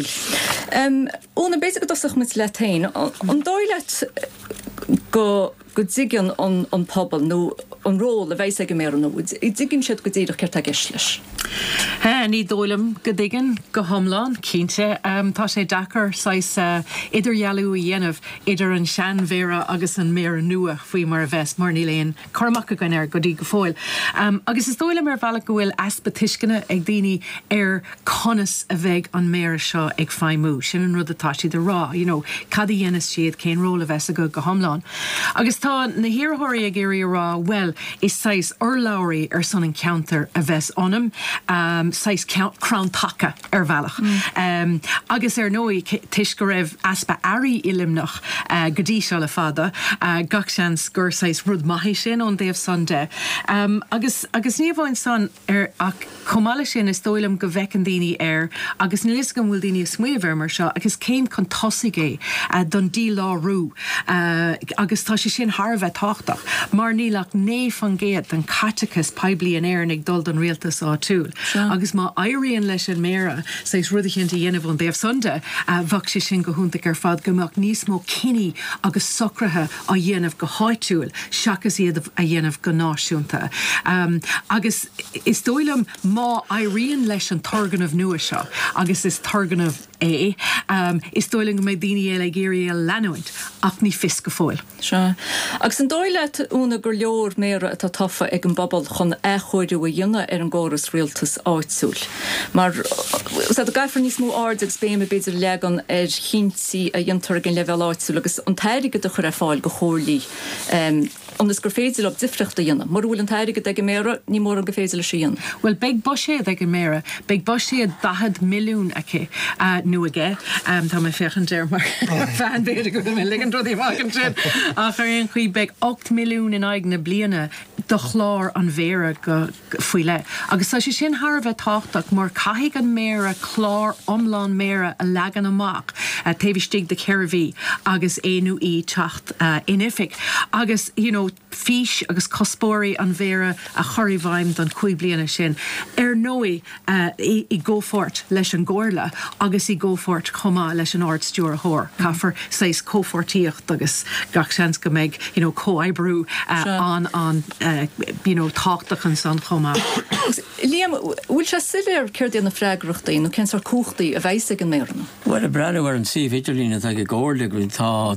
Úna béidir go dosach mit le tain, an dóileit go digan an pobl nó an ról a bheits ag mé an nóid. I digan siad go dtíidir ceart a geisles. Ní dólam go digan go thomláin cínte tá sé dachar sais idirhealú dhéanamh idir an sean bhéra agus an méar nua faoi mar a bheits mar níléon cormach a gan go dtí go fáil. Agus is dóile mar bhealach go bhfuil aspa tuiscinne ag daoine ar conas a bheith an méar seo ag feimú sin an rud atá siad rá, cad dhéana siad cén ról a bheits a go thomláin. Agus tá na hiarthirí ag éirí rá well is sais láirí ar san encounter a bheits anam, sais crown taka ar bhealach. Agus ar nóí tuis go raibh aspa airí ilimnach go dtí seo le fada gach seans gur sais rud maithí sin ón déobh Sunday. Agus níomháin san ar ach comála sin is dóilm go bhecin daoine air agus níos go bhfuil daoine smuomhar mar seo agus céim chun tosaigé don dí lárú agus tá sé sin Harbheith táchtach mar nílach né fan géad an catechas peblií an air ag dul don rialtas á túl. Agus má éiríonn leis an méra sais rudichénta dhéanamh an déobh Sunday bhah sé sin go húnta ar fad gomach níos mó cinní agus socrathe a dhéanamh go háitiúil seachas iad a dhéanamh go náisiúnta. Agus is dóilm má éiríonn leis an targanmh nua seo agus is targanmh is dóiling go mé daoine eile géirí leanúint ach ní fis go fáil. Agus an dóileit úna gur leor méra atá tafa ag an bobbal chun chuidirú a dionne ar an ggóras rialtas áitsúil. Mar a gaiifar níos mó ard ag spéime beidir legan ar chinsaí a diontar an level áitsúil agus an tairige do chur fáil go chórlíí. Anders gur féidir op difricht a dionne. Mar bhfuil an tairige ag méra ní mór an go féidir le síon. Well, beag boséad ag méra, beag boséad 10 milliún aici nu aige, tá mé fechan déir mar fan béidir go mé ligan rodí mágan sin. Ach ar an chuí beag 8 milliún in aig na bliana do chlár an bhéra go faoi le. Agus tá sé sin Harbheith táchtach mar caiigh an méra chlár omláin méra a legan amach taobhistí de Ceirmhí agus éanú í teacht inifig. Agus, fís agus cospóirí an bhéra a choiríhhaim don 5 bliana sin. Ar nóí i ggófort leis an ggóirla agus i ggófort chomá leis an ard stúr thór. Caafar 6 cófortíocht agus gach seans go méid cóibrú an táchtachan san chomá. Liam, bhfuil se siir céir na freigrachtaí nó cén cúchtaí a bheits an ména? Well a brand war an si Idirlína ag ggóirla gon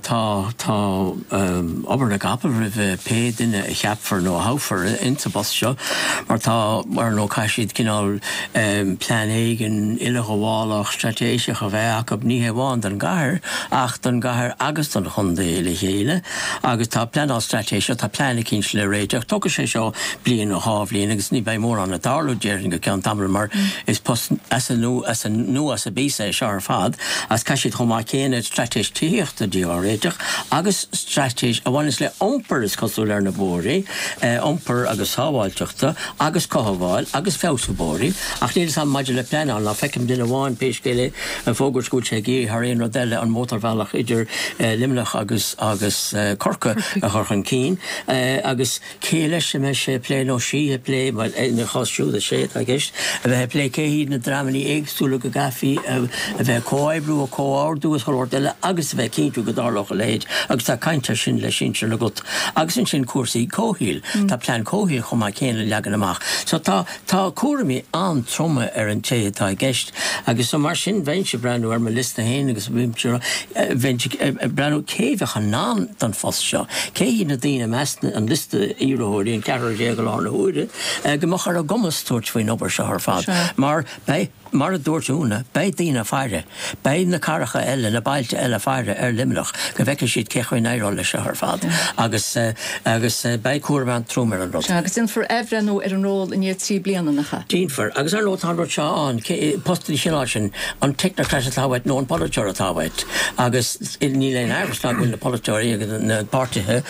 tá obair na gapal rih pe duine a cheapfar nó hafar inta bos seo, mar tá mar nó caiisiad cinál plan éigen ile go bhálach stratéiseach a bheith ach níhe bháin an gaiir ach don gaiir agus don chunda ile chéile, agus tá plan á stratéisio tá planna cins le réideach, tugus sé seo blian ó hábhlíon agus ní bheith mór an na darlú déirn go cean tamil mar is post as a nu as a bísa se ar fad as caiisiad chumá céine stratéis tíocht a dí á réideach agus stratéis a bhain is le ompar is cosú le na bórí, ompar agus sábháilteachta agus cohabháil agus féusabórí ach níl sam maidir le plan an fecim duine bháin péiscéile an fógurscúil sé gé ar éon rodile an mótarbhealach idir limnach agus corca a churchan cín agus céile sem me sé plé nó sí a plé mar na chosisiú a sé a gist a bheith plé céhíd na dramaní éagsúla go gafií a bheith cóibbrú a cóárdú a choirdeile agus bheith cínú go dálach a léid agus tá caiinte sin le sin le gut agus sin cuasaí cóhíil tá plan cóhíil chum má céine legan amach. So tá cuaramí an troma ar an té tá gist agus mar sin bhaintse breanú ar me lista héin agus bhimseúra breanú céhheach an ná don fos seo. Céhí na dtíine measna an lista íróirí an cear déag lá na húide go machar a gomastúirt faoin obair se ar fad. Mar a dúirtúna, bei dína feire, bei na caracha eile na bailte eile feire ar limlach, go bheice siad cechuin éire le se ar fad. Agus bei cuairmán trúmar an rud. Agus in for ehrenú ar an ról in iad 3 bliana nacha. Dínfar, agus ar nót an rud seo an postí sin sin an technocrat táhaid nó an politeir táhaid. Agus ní leon airslá bhfuil na politeir agus na partithe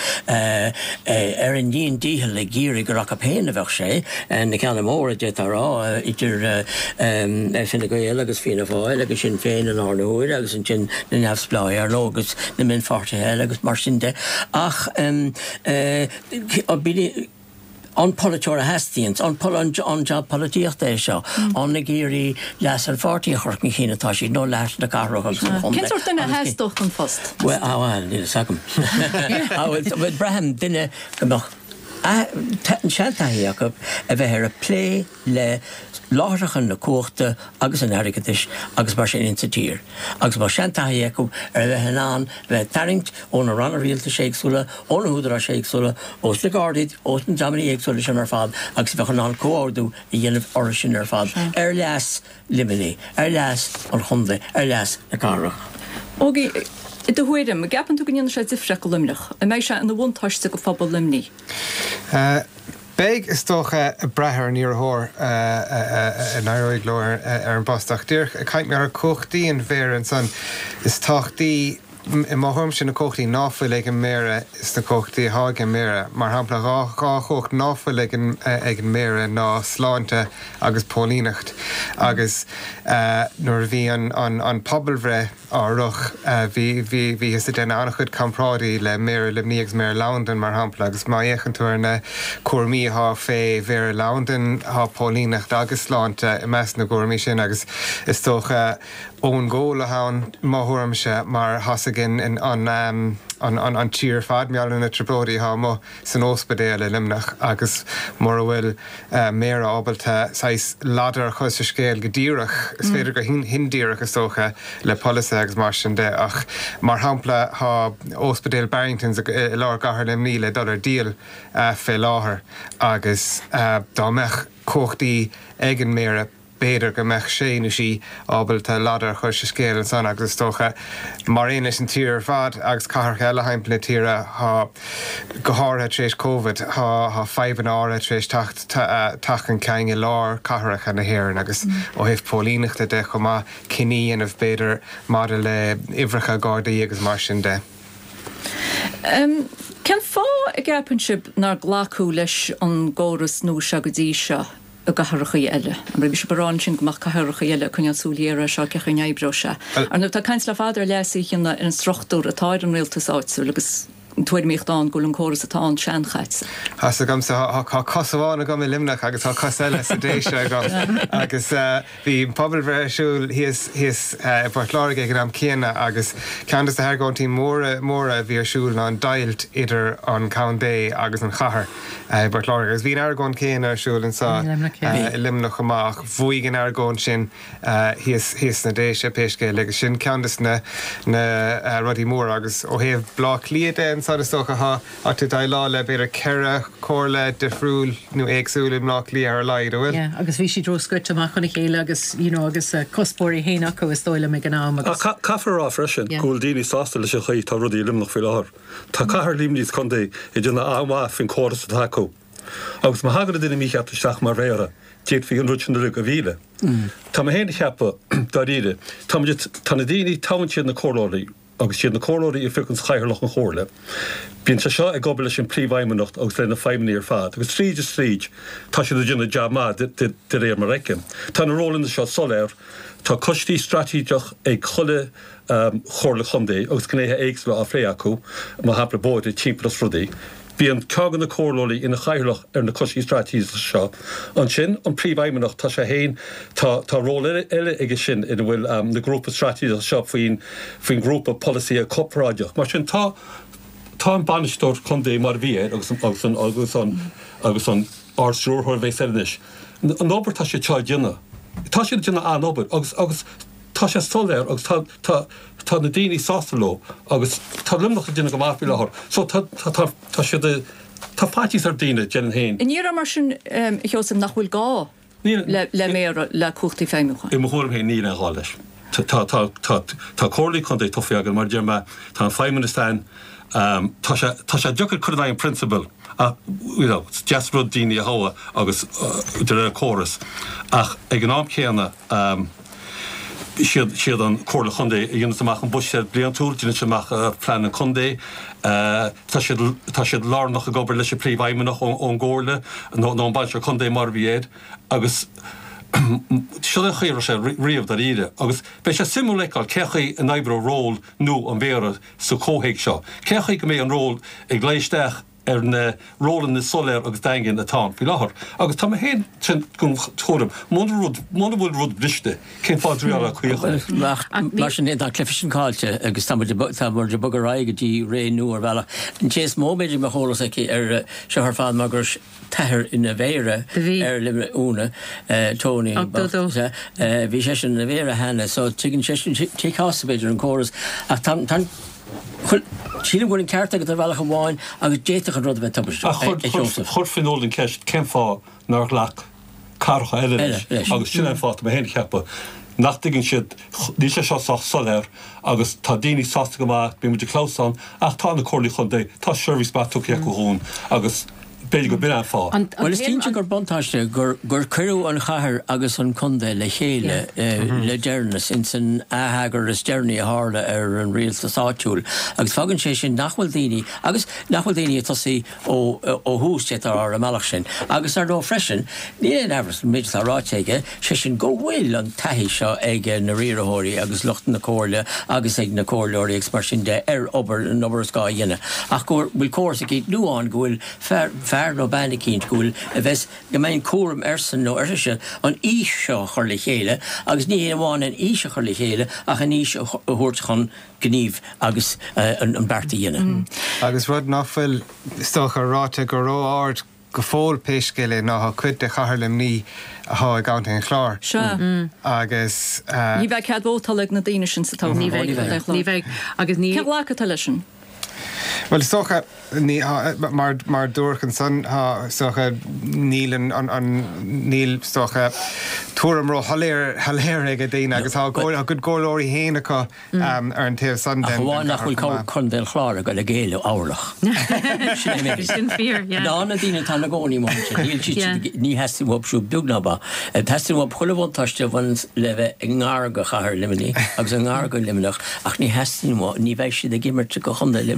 ar an díon díhil le gíri go racha péna bheith sé, na ceanna móra dé ará idir finna go eile agus fina fáil agus sin féin an ánaúir agus an sin na neamhspláir ar nógus na min farta heile agus mar sin de ach an politeir a heastíons, an job politíocht é seo, an na géirí leas an fartaí a churcin chéanatá sí nó leis na carrachail san chun. Cén duna heastócht an fost? Well, áhhail, níl sagam. Bhfuil braham duine gomach tetan seantaí Jacob a bheith ar a plé le láirichan na cuachta agus an airigadis agus mar sin insa tír. Agus mar seantaí Jacob ar a bheith an bheith taringt ó na ranna rialta séagsúla, ó na húdar a séagsúla, os na gádaid, os na jamani éagsúla sin ar fad, agus bheith an cóárdú i dhéanamh or sin ar fad. Ar leas liminí, ar leas an chunda, ar leas na carrach. Ógi, I do huidim, a gapan tú gníon sé difreach go limnach, a méid se an bhaintáiste go fphobal limní. Beg is tócha a brethir ní thóir an airí glóir ar an bostach dúr a caiint mar a cochtaí an bhéir an san is táchtaí I máthum sin na cochtaí náfuil ag an méire is na cochtaí hág an méire, mar hampla gá chocht náfuil ag an méire ná sláinte agus pólínacht. Agus nuair bhí an pobalbhre áruch bhí is a den annachchud camprádaí le méire le níogus méire Loudoun mar hampla agus má échantúir na cuairmí há fé bhéir Loudoun há pólínacht agus sláinte I meas na cuairmí sin agus is tócha ón ggóla hán máthúram se mar hasagin an tír fad meall na tribródaí há mo san ospedéile limnach agus mar bhfuil méire ábalta sais ladar chus a scéal go díireach is féidir go hindíireach is tócha le policy agus mar sin de ach mar hampla há ospedéil Barringtons I lár gahar limní le dollar díal fé láthair agus dá mech cochtaí ag an méire béidir go meach sé na sí ábalta ladar chuir se scéal an san agus tócha mar éine an tír fad agus cahar eile heimpla tíre go hátha tréis COVID há 5 ára tréis tachan ceang I lár caharacha na hhéireann agus ó hih pólínachta de go má ciníon ah béidir mar le ibhreacha gádaí agus mar sin de. Can fá a gapansib nar ghlaú leis an ggóras nó se go dtí seo a gaharacha eile. An brí se barán sin goach caharacha eile chun súléire seo cecha neibbró se. An tá caiins le fáidir lesaí chinna an strochtú a táid an réaltas áitsú agus tuair míochtán goil an choras atá an seanchaid. Has gom cosána go limnach agus tá cosile sa dééis go agus bhí pobl bhreisiúil híos portláige ag am céanna agus ceantas a thgóntí móra bhí siúil an dailt idir an Count Bay agus an chahar portláige. Agus bhín argón céanna siúil sa limnach amach bhuiigen argón sin híos na dééis péisce legus sin ceantas na rudí mór agus ó héobh blá líad an sa stocha a tú dá lá le beidir ceire cóirle defriúil nó éagsúla blá lí ar leid ó bhfuil. Agus bhí si droscuit amach chuna chéile agus agus cospóirí héanaach go is dóile me gná agus. Cafarrá freisin gúil daoine sásta leis chuí tá rudí limnach fi láthir. Tá caiair límníos chundé I duna ámá fin córas a thaú. Agus má hagad duine mí cheapta seach mar réire, déad fi an rutin na a bhíle. Tá héna cheappa dá ríide, tá na daoine táhain siad na córáí agus siad na córáí I ficinn chairlach an chóirle. Bíonn sa seo ag gobal leis an príomhhaimimeacht agus le na feimní ar fad, agus tríd tá siad duna jab má de réir mar reice. Tá na rólan na seo soléir, tá costí stratíideach ag chuile chóirla chundé agus gnéthe éagsla á phré acu má hapla bóide timplas rudaí. Bhíon ceagan na cóirlóí ina chairlach ar na cosí stratíos seo. An sin an príomhhaimimeacht tá sé héin tá róla eile ige sin ina bhfuil na grúpa stratíos seo faoin grúpa policy a copráideach. Mar sin tá an banisteir chundé mar bhí agus an ársúrthir bhéh senis. An obair tá sé teá dine. Tá sé dine an obair agus tá sé soléir agus tá na daoine sástaló agus tá limnach dine go máthbí lethir. So tá fátí ar daoine déan héin. In níor mar sin cheosam nach bhfuil gá le mé le cuachtaí féimimecha. I mo chóm hé ní an gáis. Tá cóirlaí chundé tofiagan mar dearma tá an feimimeastein tá sé deochar chudaí an principal just rud daoine a háa agus de a choras ach ag an am chéanna siad an cóirla chundé I dhéanamh amach an buise blian túr dine semach plan an chundé tá siad lárnach a gobar leis príomhhaimimeach ón ggóirla nó an bailtear chundé mar bhíad agus Siad chéir sé riamh ar ide, agus be sé simúléáil cechaí an éibre ról nó an bhéad sa cóhéic seo. Cechaí go mé an ról ag gléisteach ar na rólan na soléir agus daingin atá fi láthir. Agus tá héin gon thum mna bhfuil rud briste cén fádriála chuocha. Mar sin éad clifisin cáilte agus tá mar de bugaráige dí ré nó ar bhela. An chéas móméidir me hólas ar se th fád mar gur tair ina bhéire ar limre úna Tony bhí sé sin na bhéire hena, so tugann sé tíábéidir an choras ach sílim bhfuil an ceart agad ar bhealach an bháin agus déiteach an rud a bheith tabaiste. Chur finólinn ceist cén fá nar lech carcha eile agus sin fáta a héna cheappa. Nachtiginn siad ní sé seo soléir agus tá daoine sásta go má bí muidir chlásán ach tá na cóirlaí chundé tá seirbhís ba tuí go hún agus beidir go bin fá. Well is tínte gur bontáiste gur curú an chathair agus an chundé le chéile le dearnas in san athagair is dearnaí a hála ar an rialta sáitiúil. Agus fagann sé sin nachhfuil daoine agus nachhfuil daoine tosaí ó hústéit ar a meach sin. Agus ar dó freisin, ní éon ehras méid a ráteige sé sin go bhfuil an taithí seo ag na riarthóirí agus luchtan na cóirle agus ag na cóirleoirí ag mar sin de ar obair an obair sá dhéine. Ach bhfuil córas a cé nuáin gohfuil fear nó banna cínt gúil a bheits go mbeidh cuaram arsan nó airise an ís seo chur le chéile agus ní bháin an ís chur le chéile ach an ís thuirt chun gníomh agus an berta dhéine. Agus rud nachfuil stocha ráte go ró áard go fóil péiscéile ná chuid de chathairlim ní a gánta an chlár. Agus ní bheith cead bhótalag na daine sin sa tá ní bheith agus ní lecha lei sin. Well socha mar dúrchan san socha níl an níl socha túram ró halléir ag a daine agus a go ggóirí héanacha ar an taobh san den. Bháin nachfuil chun den chláir go le géile áirlach. Sin fear, Dána daine tá na gcónaí máinte, ní heú opsú dugnaba. Teú op chuilehhatáiste bhain le bheith ag ngága chathair liminí agus an ngága limineach ach ní heú ní bheith siad a gimmerte go chunda liminí.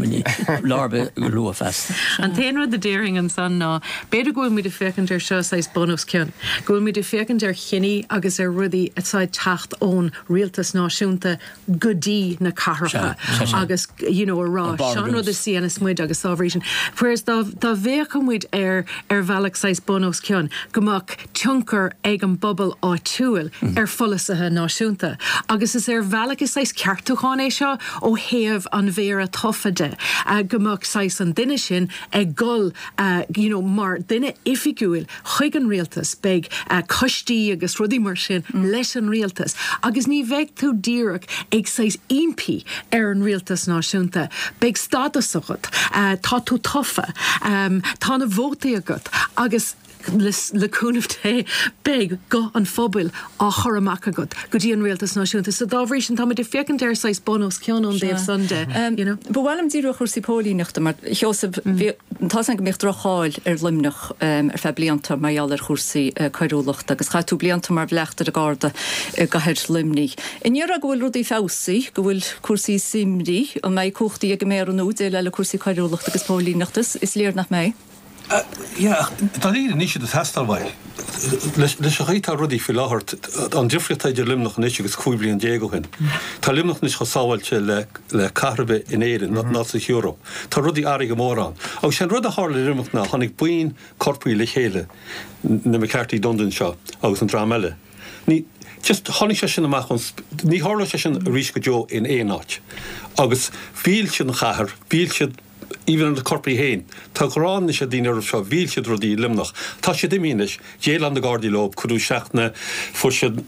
lábe go lua fest. An téanra de déing an san ná beidir goil mí de fécinn ar seo sais bonus cean. Goil mí de fécinn ar chinní agus ar rudí atá tacht ón rialtas náisiúnta godí na carcha agus rá sean rud is síana smuid agus áhrísin. Whereas dá bhéchamuid ar bhealach sais bonus cean gomach tiúncar ag an bobbal á túil ar folasathe náisiúnta. Agus is ar bhealach is sais ceartúcháin é seo ó héamh an bhéra tofaide gomach sais an duine sin ag gol mar duine ifigúil chuig an rialtas beag costíí agus rudí mar sin leis an rialtas. Agus ní bheith tú díreach ag sais impi ar an rialtas náisiúnta. Beag stadasachad, tá tú tofa, tá na bhótaí agat, agus leúnmh té beag go an fphobal á choramach agat, go dtí an rialtas náisiúnta. So dáhrí sin tá de fécinn ar sais bonus ceanón déobh Sunday. Bhfuilm díú chuirsaí pólíneachta mar cheosab tá an go méocht droáil ar limnach ar fe blianta maiall ar chuirsaí choirúlacht agus chaú blianta mar bhleachtar a gáda gahéir limní. Iníar a bhfuil rudí fésaí go bhfuil cuasaí simrí an méid cuachtaí ag mé an úd le cuasaí choirúlacht agus pólíneachtas is léir nach mé. Tá í ní siad a testalhail. Leis a rétá rudí fi láhart an difritáidir limnach níos agus cuiblion dégohin. Tá limnach níos chosáhailte le carbe in éidir ná sa Euro. Tá rudí aige mórrán. Agus sé rud a hála limnach ná tháinig buin corpaí le chéile na me ceirtaí Dundon seo agus an drámeile. Ní just tháinig sé sin amach ní hála sé sin rís go deo in éáit. Agus bhíl sin na chathair, bhíl sin even an de corpaí héin. Tá gorán is a dínar seo bhíl siad rudí limnach. Tá sé dimínis, déal an de Guardí lob chudú seachna fu siad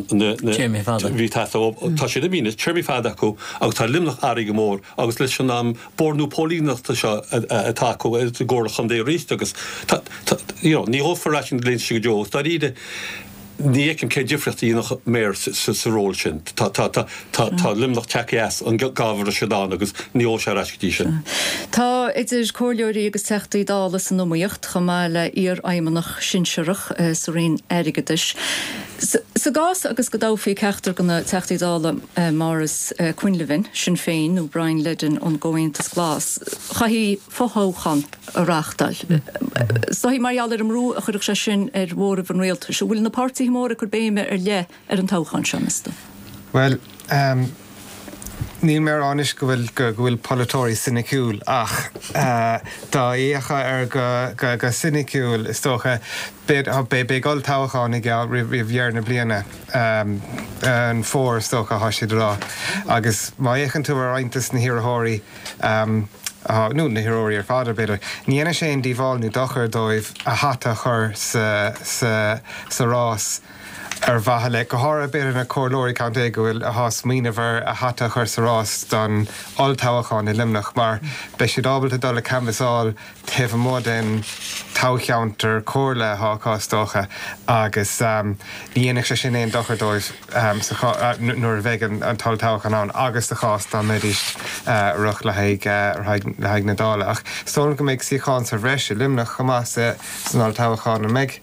tá sé mínas Chermi fada acu agus tá limnach aige mór agus leis sin am bornú pólínachta seo atá ggóla chundé ríist agus ní ófarrásin léon si go Tá ide ní écin cé difrachtaí nach méir sa ról sin. Tá limnach teas an gáhar a sedána agus ní ó se reisctí sin. Tá idir cóileirí agus teachtaí dála san nóíocht chamáile ar aimimeach sinseirech sa réon aigeis. Sa gás agus go dáfií ceachtar gona teachtaí dála maras Quinlevin sin féin ó Brian Lidden an ggóhaontas glás. Chahí fóthóchan a reachtal. Sa hí marall am rú a chuidir se sin ar mhór an réalta. Se bhfuil na pártaí mór a chu béime ar le ar an táchan seanasta. Well, níl mar anis go bhfuil polytóirí sinicúil ach dá écha ar go sinicúil is tócha be gáil táchaáin ag rihhear na bliana an fór tócha thoisiad rá agus má échan tú ar aintas na hirathirí nó na hiróí ar fáidir beidir. Níana sé an díomháilnú dochar dóibh a hata chur sa rás ar bhaile go háir beidir na cóirlóirí canté go bhfuil a hás mína bhar a hata chur sa rás don alltáhaáin i limnach mar be sé dábalta dul le canvasáil taobh mód in tácheantar cóirla hácástócha agus dhéananig sé sin éon dochar dóibh nuair bheith an taltáchan an agus de chás dá méidist ruch le haig na dála ach stólan go méid síáin sa bhreise limnach chamá san alltáchan na meid.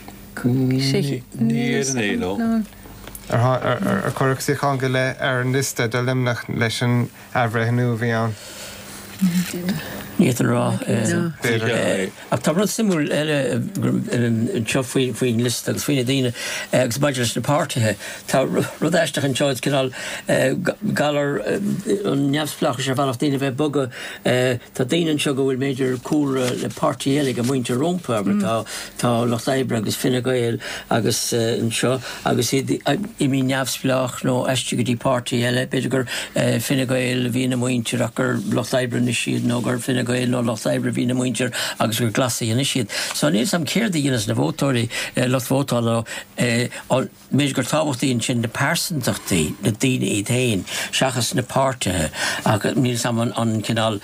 Ar chuirh sí chu go le ar an liste de limnach leis an abhreithnú bhí an. Níiad an rá. Ach tá rud simú an seo faoin list agus faoine daoine agus baidir na páirtithe. Tá rud eisteach an seoid cinál galar an neamhsplach sé bhealach daoine bheith boga tá daoine seo go bhfuil méidir cúra le páirtí eile go muinte rompa tá Loch Leibre agus Fine Gael agus an seo agus i mí neamhsplach nó eiste go dtí páirtí eile beidir gur Fine Gael bhína muinte ach gur Loch Leibre na siad nó gur Fine Gael nó Loch Leibre bhína muintear agus gur glasaí na siad. So níos am céir dhéanas na bhótóirí Loch Vótála méid gur tábhachtaíonn sin na persantachtaí na daoine iad hain seachas na páirtithe agus níos am an cinál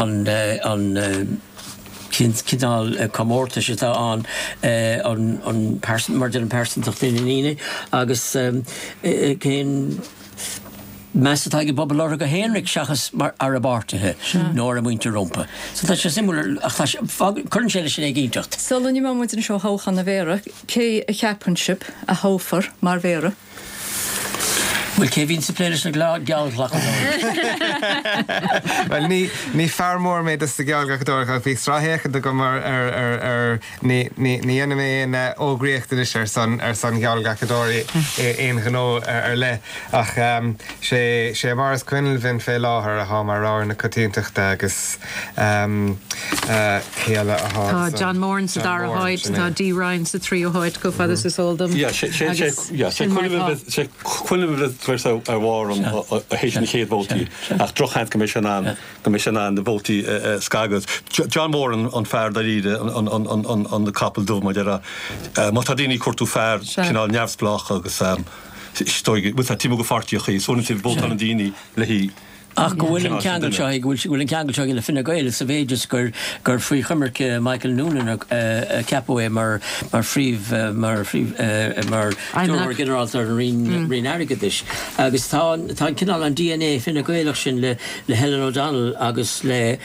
cinál comórta sé tá an mar an persantach daoine níine agus cén measatá go bobbal go Henrik seachas mar ar a bártathe nóir a muinte rompa. So tá sé simúlar chun sé sin ag ítecht. Solan ní muint an seo háchan na bhéra, cé a championship a hófar mar bhéra? Bhfuil cé hín sa pléidir na gealglach. Well ní fearmór méid is sa gealgachdóir a bhí stráhécha go mar ní dhéana mé ógréochtta is ar san gealgachdóirí éon ghnó ar le ach sé maras cuinil bhín fé láthair a há mar ráir na cotíntachta agus chéile a há. Tá John Moran sa dar a háid, tá Dee Ryan sa trí ó háid go fada sa sóldam. sé cuiineh a bhhar a hééis na chéad bótaí ach trochaint gomisisián na bótaí scagas. John Moran an fearr a ríide an na capal dúh deara má tá daoine cuatú fearr cinál neamhsplach agus stoige bu tí go fartíocha í sóna tí bóta an daoine le hí. Ach go bhfuil an ceangailteag bhfuil an ceangailteag le Fine Gael sa bhéidir gur faoi chumarce Michael Noonan ceapó mar phríomh mar generaltar rion airgadis. Agus tá cinál an DNA Fine Gaelach sin le Helen O'Donnell agus le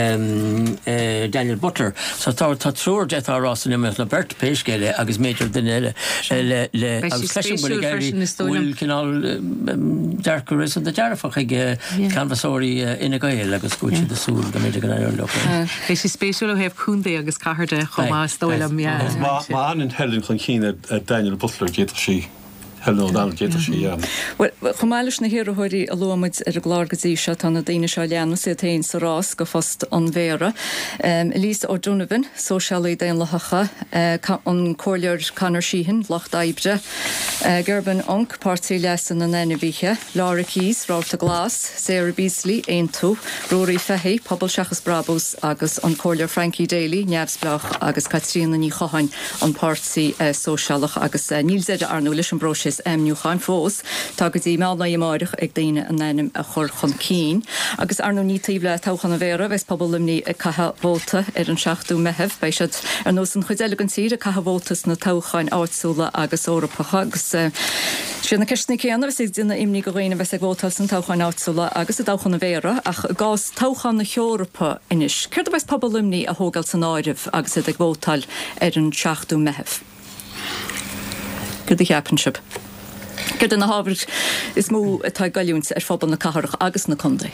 Daniel Butler. So tá trúr deitárás an imime le Bert Péiscéile agus méidir duine le agus bhfuil cinál dearcur is an de dearfach ag canvasóí ina gael agus gúte de súl go méidir gan air le. Éis sé spéisiúil ó hebh chundaí agus caharde chomá stóile Má an Helen chun cíine Daniel Butler géidir sí. Well, chomáiles na hirirthirí a luid ar a gláirgadí se tána daine se leanú sé taon sa rás go fast an bhéra. Lís ó Donovan, sósealaí daon lechacha, an cóirleir canar síhan, Locht Aibre, Gerban Onk, pártaí lesan na Nenebíe, Laura Keys, Ráta Glas, Sarah Beasley, Aintú, Rory Fehé, Pobal Seachas Brabos agus an cóirleir Frankie Daly, Neamhsblach agus Catrína ní Chohain an pártaí sósealach agus níl zéide arnú leis an brosis Newchan fós, tá go dtí meána i máireach ag daine an nanim a chur chun cín. Agus arnú ní taobh le táchan a bhéra, bheits pobl limní a catha bhóta ar an seachtú mehebh, bei siad ar nó an chuideile an tíre catha bhótas na táchain áitsúla agus órapacha agus sin na ceistna céanna bheits ag duna imní go réine bheits ag bhótas an táchain áitsúla agus a táchan a bhéra ach gás táchan na cheorapa inis. Céir bheits pobl limní a thógáil san áirih agus ag bhótal ar an seachtú mehebh. Gur the championship. Gur na Harvard is mó atá galúnt ar fphobal na catharach agus na condaí.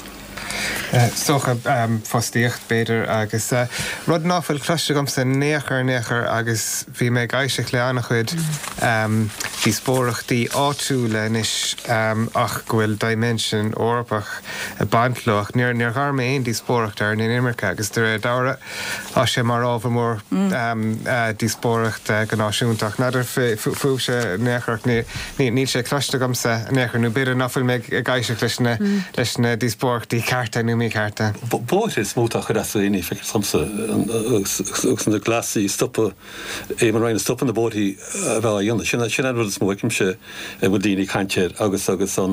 Socha fostíocht beidir agus rud náfuil cloiste gom sa néchar agus bhí mé gaiiseach le annach chuid dí spórachtaí áitiúla inis ach gohfuil dimension orpach a baintloach níor gar mé aon dí spóracht ar in Imirce agus dur dára á sé mar ábhar mór dí spóracht go náisiúntaach nadidir fuú sé néchart níl sé cloiste gom sa néchar nó beidir náfuil mé gaiiseach leis na dí spórachtaí carta nu mé carta. Bóid is mótach chu daine fe samsa agus na glasí stoppa é mar rain stoppan na bóthaí bhil dhéanana sin bhfuil is móicimse bhfuil daoine caiintear agus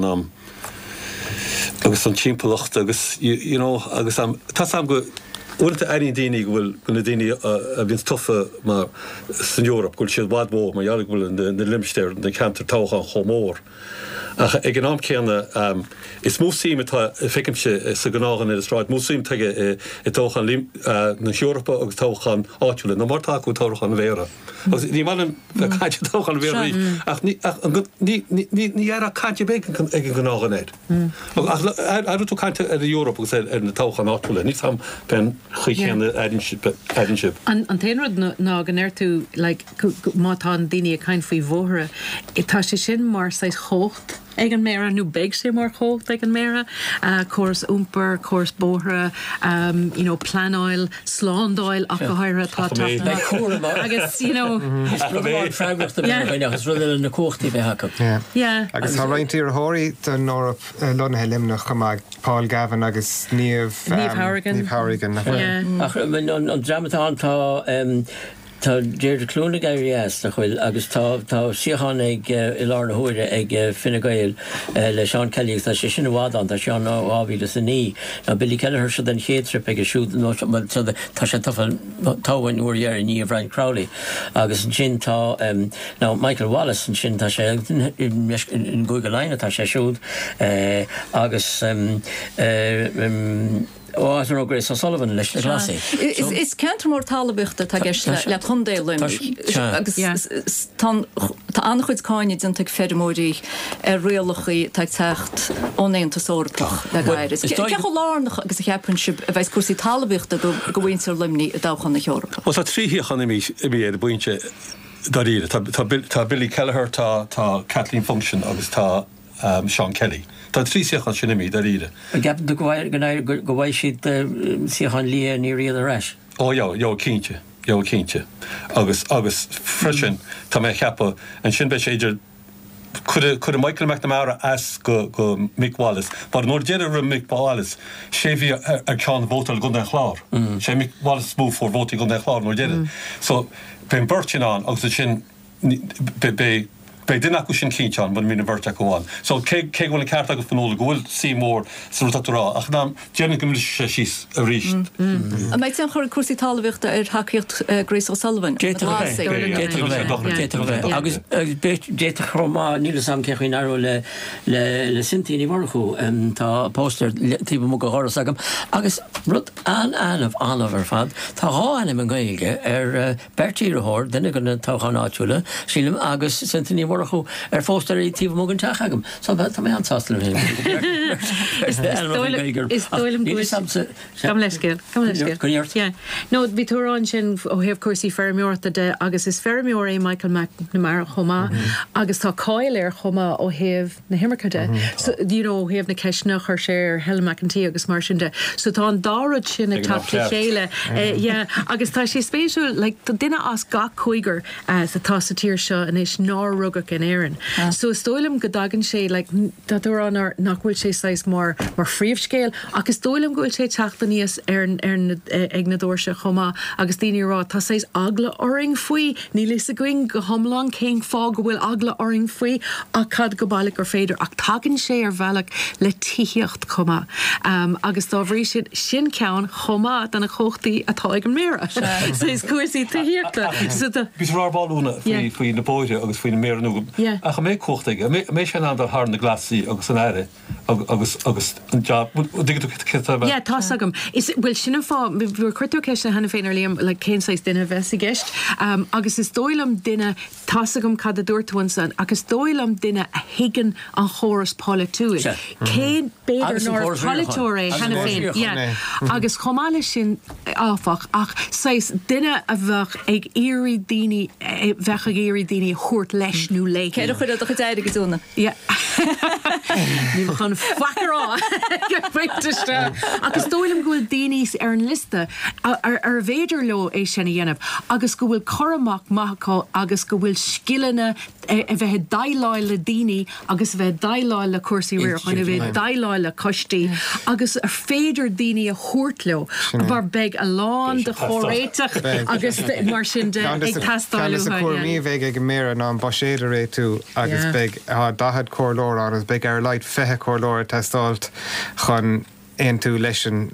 an timppelacht agus agus tá sam go Únta aíon daoine bhfuil gona daoine a bhíon tufa mar san Eorop gúil siad bhádmó mar dhearg bhfuil na limsteir na cantar táchan chomór. Ag an am céanna is músím atá feicimse sa gnágan ar Austrráid, músím teige i táchan na Eorpa agus táchan áitiúla, na martá go táchan bhéra. Ní bhhaim caiite táchan bhéraí ach ní ar a caiite bé ag an gnágan éid. Arú tú caiite ar Eorpa agus ar na táchan áitiúla, ní sam ben chuchéanna aidanship. An téanrad ná gan airtú mátá an daine a caiin faoi bhóthra, tá sé sin mar sais chócht ag an méra nó beag sé mar chócht ag an méra, córas úmper, córas bóthra, planáil, slándáil ach go háire tá agus, agus rud na cóchtaí bheith hacha. Agus tá roiintíar a thóirí don Eorop lonathe limnach chumag Paul Gavin agus Niamh Hourigan. An dramatán tá déir clúna gairías na chuil agus tá siochan ag i lár na huaire ag Fine Gael le Seán Kelly tá sé sin bhádan tá Seán ábhíle san ní. Na Billy Kelleher se den chéadtrip ag siúd tá sé táhain uair ní a Brian Crowley agus an sin tá Michael Wallace an sin tá sé in Google Line tá sé siúd agus ó nó Grace O'Sullivan leis na glasí. Is ceantar mór talabhachtta tá gceist le chundélim agus tá annchuid cáine den ag fermóí ar réalachaí teag techt ónéanta sórpach le gaiir. Ce go lánach agus a cheapann si a bheits cuasí talabhachtta go bhhaintear limní a dáchan na Eorpa. Os tá tríchan mí a buinte daríre Tá Billy Kelleher tá Kathleen Function agus tá Sean Kelly. Tá tríchan sin mí daríre. Gap go bhhaid siad siochan lí ní riad a reis. Ó jo cínte agus frisin tá mé cheappa an sin be éidir could Michael McNamara as go Mick Wallace, but nor did Mick Wallace Chevy can vote gun chlár. Sé Mick Wallace move for voting gun chlár nor did. So ben birchin on agus sin be dinna go sin cíán man mína bhirt goháin. So cé bhfuil ceart agus fanóla gohfuil sí mór surtará ach ná déanana go sé síos a ríist. A méid an chur cuasí talabhachtta ar haíocht Grace O'Sullivan. Agus déta chromá níla sam cechuin arú le sintíí marchu tá póster tíb mo go háras agam. Agus rud anmh anmhar fad tá háanam an gaige ar bertííthir duna gona táchan áúla sílim agus sintíí marchu ar fóster í tíb mo an teachagam. So tá mé ansástal Is dóilm Come leiscéil. No, bhí túrán sin ó hebh cuasí fermiorta de agus is fermior é Michael McNamara chomá agus tá cáil ar chomá ó hebh na himmarcade. So hebh na ceisna chuir sé ar Helen McEntee agus mar sin de. So tá an dárad sin ag tapla chéile. Agus tá sé spéisiú tá duine as ga chuigar sa tásatíir seo in éis ná rugach in éan. So stoilm go dagan sé datúrán nachhfuil sé sais mar phríomhscéil agus stoilm gohfuil sé teachta níos ar ag na dúirse chomá agus daoine rá tá séis agla oring faoi ní lís a going go thomlán céin fá go bhfuil agla oring faoi a cad go bailach ar féidir ach tagann sé ar bhealach le tíocht chomá. Agus tá bhrí sin ceann chomá dana chóchtaí atá ag an méra. So is cuasaí tíochta. Bís rábáúna faoin na bóide agus faoin na méranú. A mé chóchtaige, mé sé an thar na glasí agus an aire agus an job. Yeah, tá agam. Is bhfuil sinna fá bhfuil chuirú ceisna hena féinar líam le céáis duine bheits i gceist. Agus is dóilm duine tá agam cad a dúirthain san agus dóilm duine a higan an chóras polytúil. Cé béidir nóir polytóir hena féin. Agus chomáile sin áfach ach sais duine a bheith ag éirí daoine bheith ag éirí daoine chuirt leis nó lé. Céidir chuir a go déide go dúna. Ní chun fachará. Agus dóilm gohfuil daoine ar an liste ar bhéidir leo é sinna dhéanamh agus go bhfuil choramach maithá agus go bhfuil skillanna a bheith dailáil le daoine agus bheith dailáil le cuasaí riir chuinna bheith dailáil le coistí agus ar féidir daoine a thuirt leo bar beg a lán de choréiteach agus mar sin de ag tastáil a cuairmí bheith ag méra ná an baséidir ré tú agus beg dahad cóirlór agus beg ar leid fethe cóirlóir testáilt chun ein tú leisin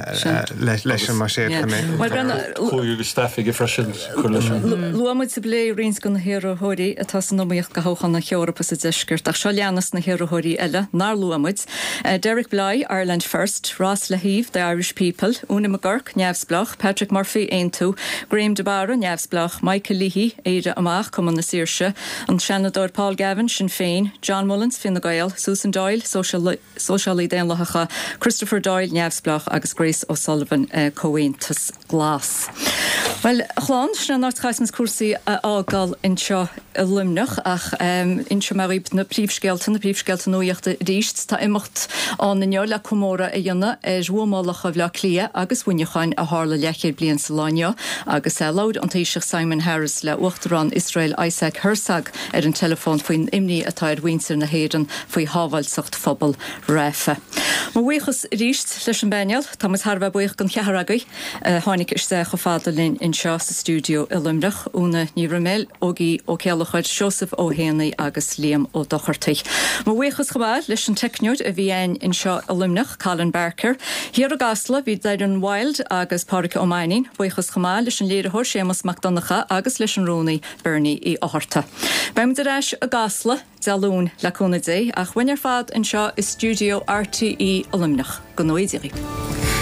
mar sé chuú stafiige freisin Luamid sa blé rins gon na héirithirí a tá san nóíocht go háchan na Eorpa sa deisgurt ach seo leannas na héirithirí eile ná luamid. Derek Bly, Ireland First, Ross Lahív, The Irish People, Una McGurk, Neamhsblach, Patrick Murphy, Aintú, Graham de Barra, Neamhsblach, Michael Leahy, Éire Amach, Cumann na Saoirse, an Senador Paul Gavin, Sinn Féin, John Mullins, Fine Gael, Susan Doyle, Socialí Déanlacha, Christopher Doyle, Neamhsblach agus Grace O'Sullivan Comhaontas Glas. Well, chláán sna náirtchaismas cuasaí ágáil inseo lumnach ach inseo maríb na príomhsceilta nuíochta ríist tá imimecht an na le cummóra a dhéanana rhuamálacha bhla clia agus bhuineáin a hála leichéir blion sa láineo agus lád an taoiseach Simon Harris le uachtarrán Israel Isaac Herzog ar an telefón faoin imní atá ar bhaintear na héireann faoi hábhailteacht phobal réfa. Má bhuichas ríist leis an béineal, tá mas thar bheith buíoch gon cearagaí tháinig iste go fádalinn in seo sa stúdio i Lumrach úna ní raméil ógaí ó cealachuid Joseph O'Hanley agus Liam ó Dochartaigh. Má bhuichas go bhfuil leis an techniúd a bhí in seo i Lumrach, Colin Barker, hir a gasla bhí Deirdre Wild agus Pádraic O'Mainin, bhuichas chomá leis an léirethir Séamus McDonacha agus leis an Rónaí Bernie í áharta. Beim de reis a gasla dealún leúna dé ach bhain ar fad in seo i stúdio RTE Lumnach go nóidirigh.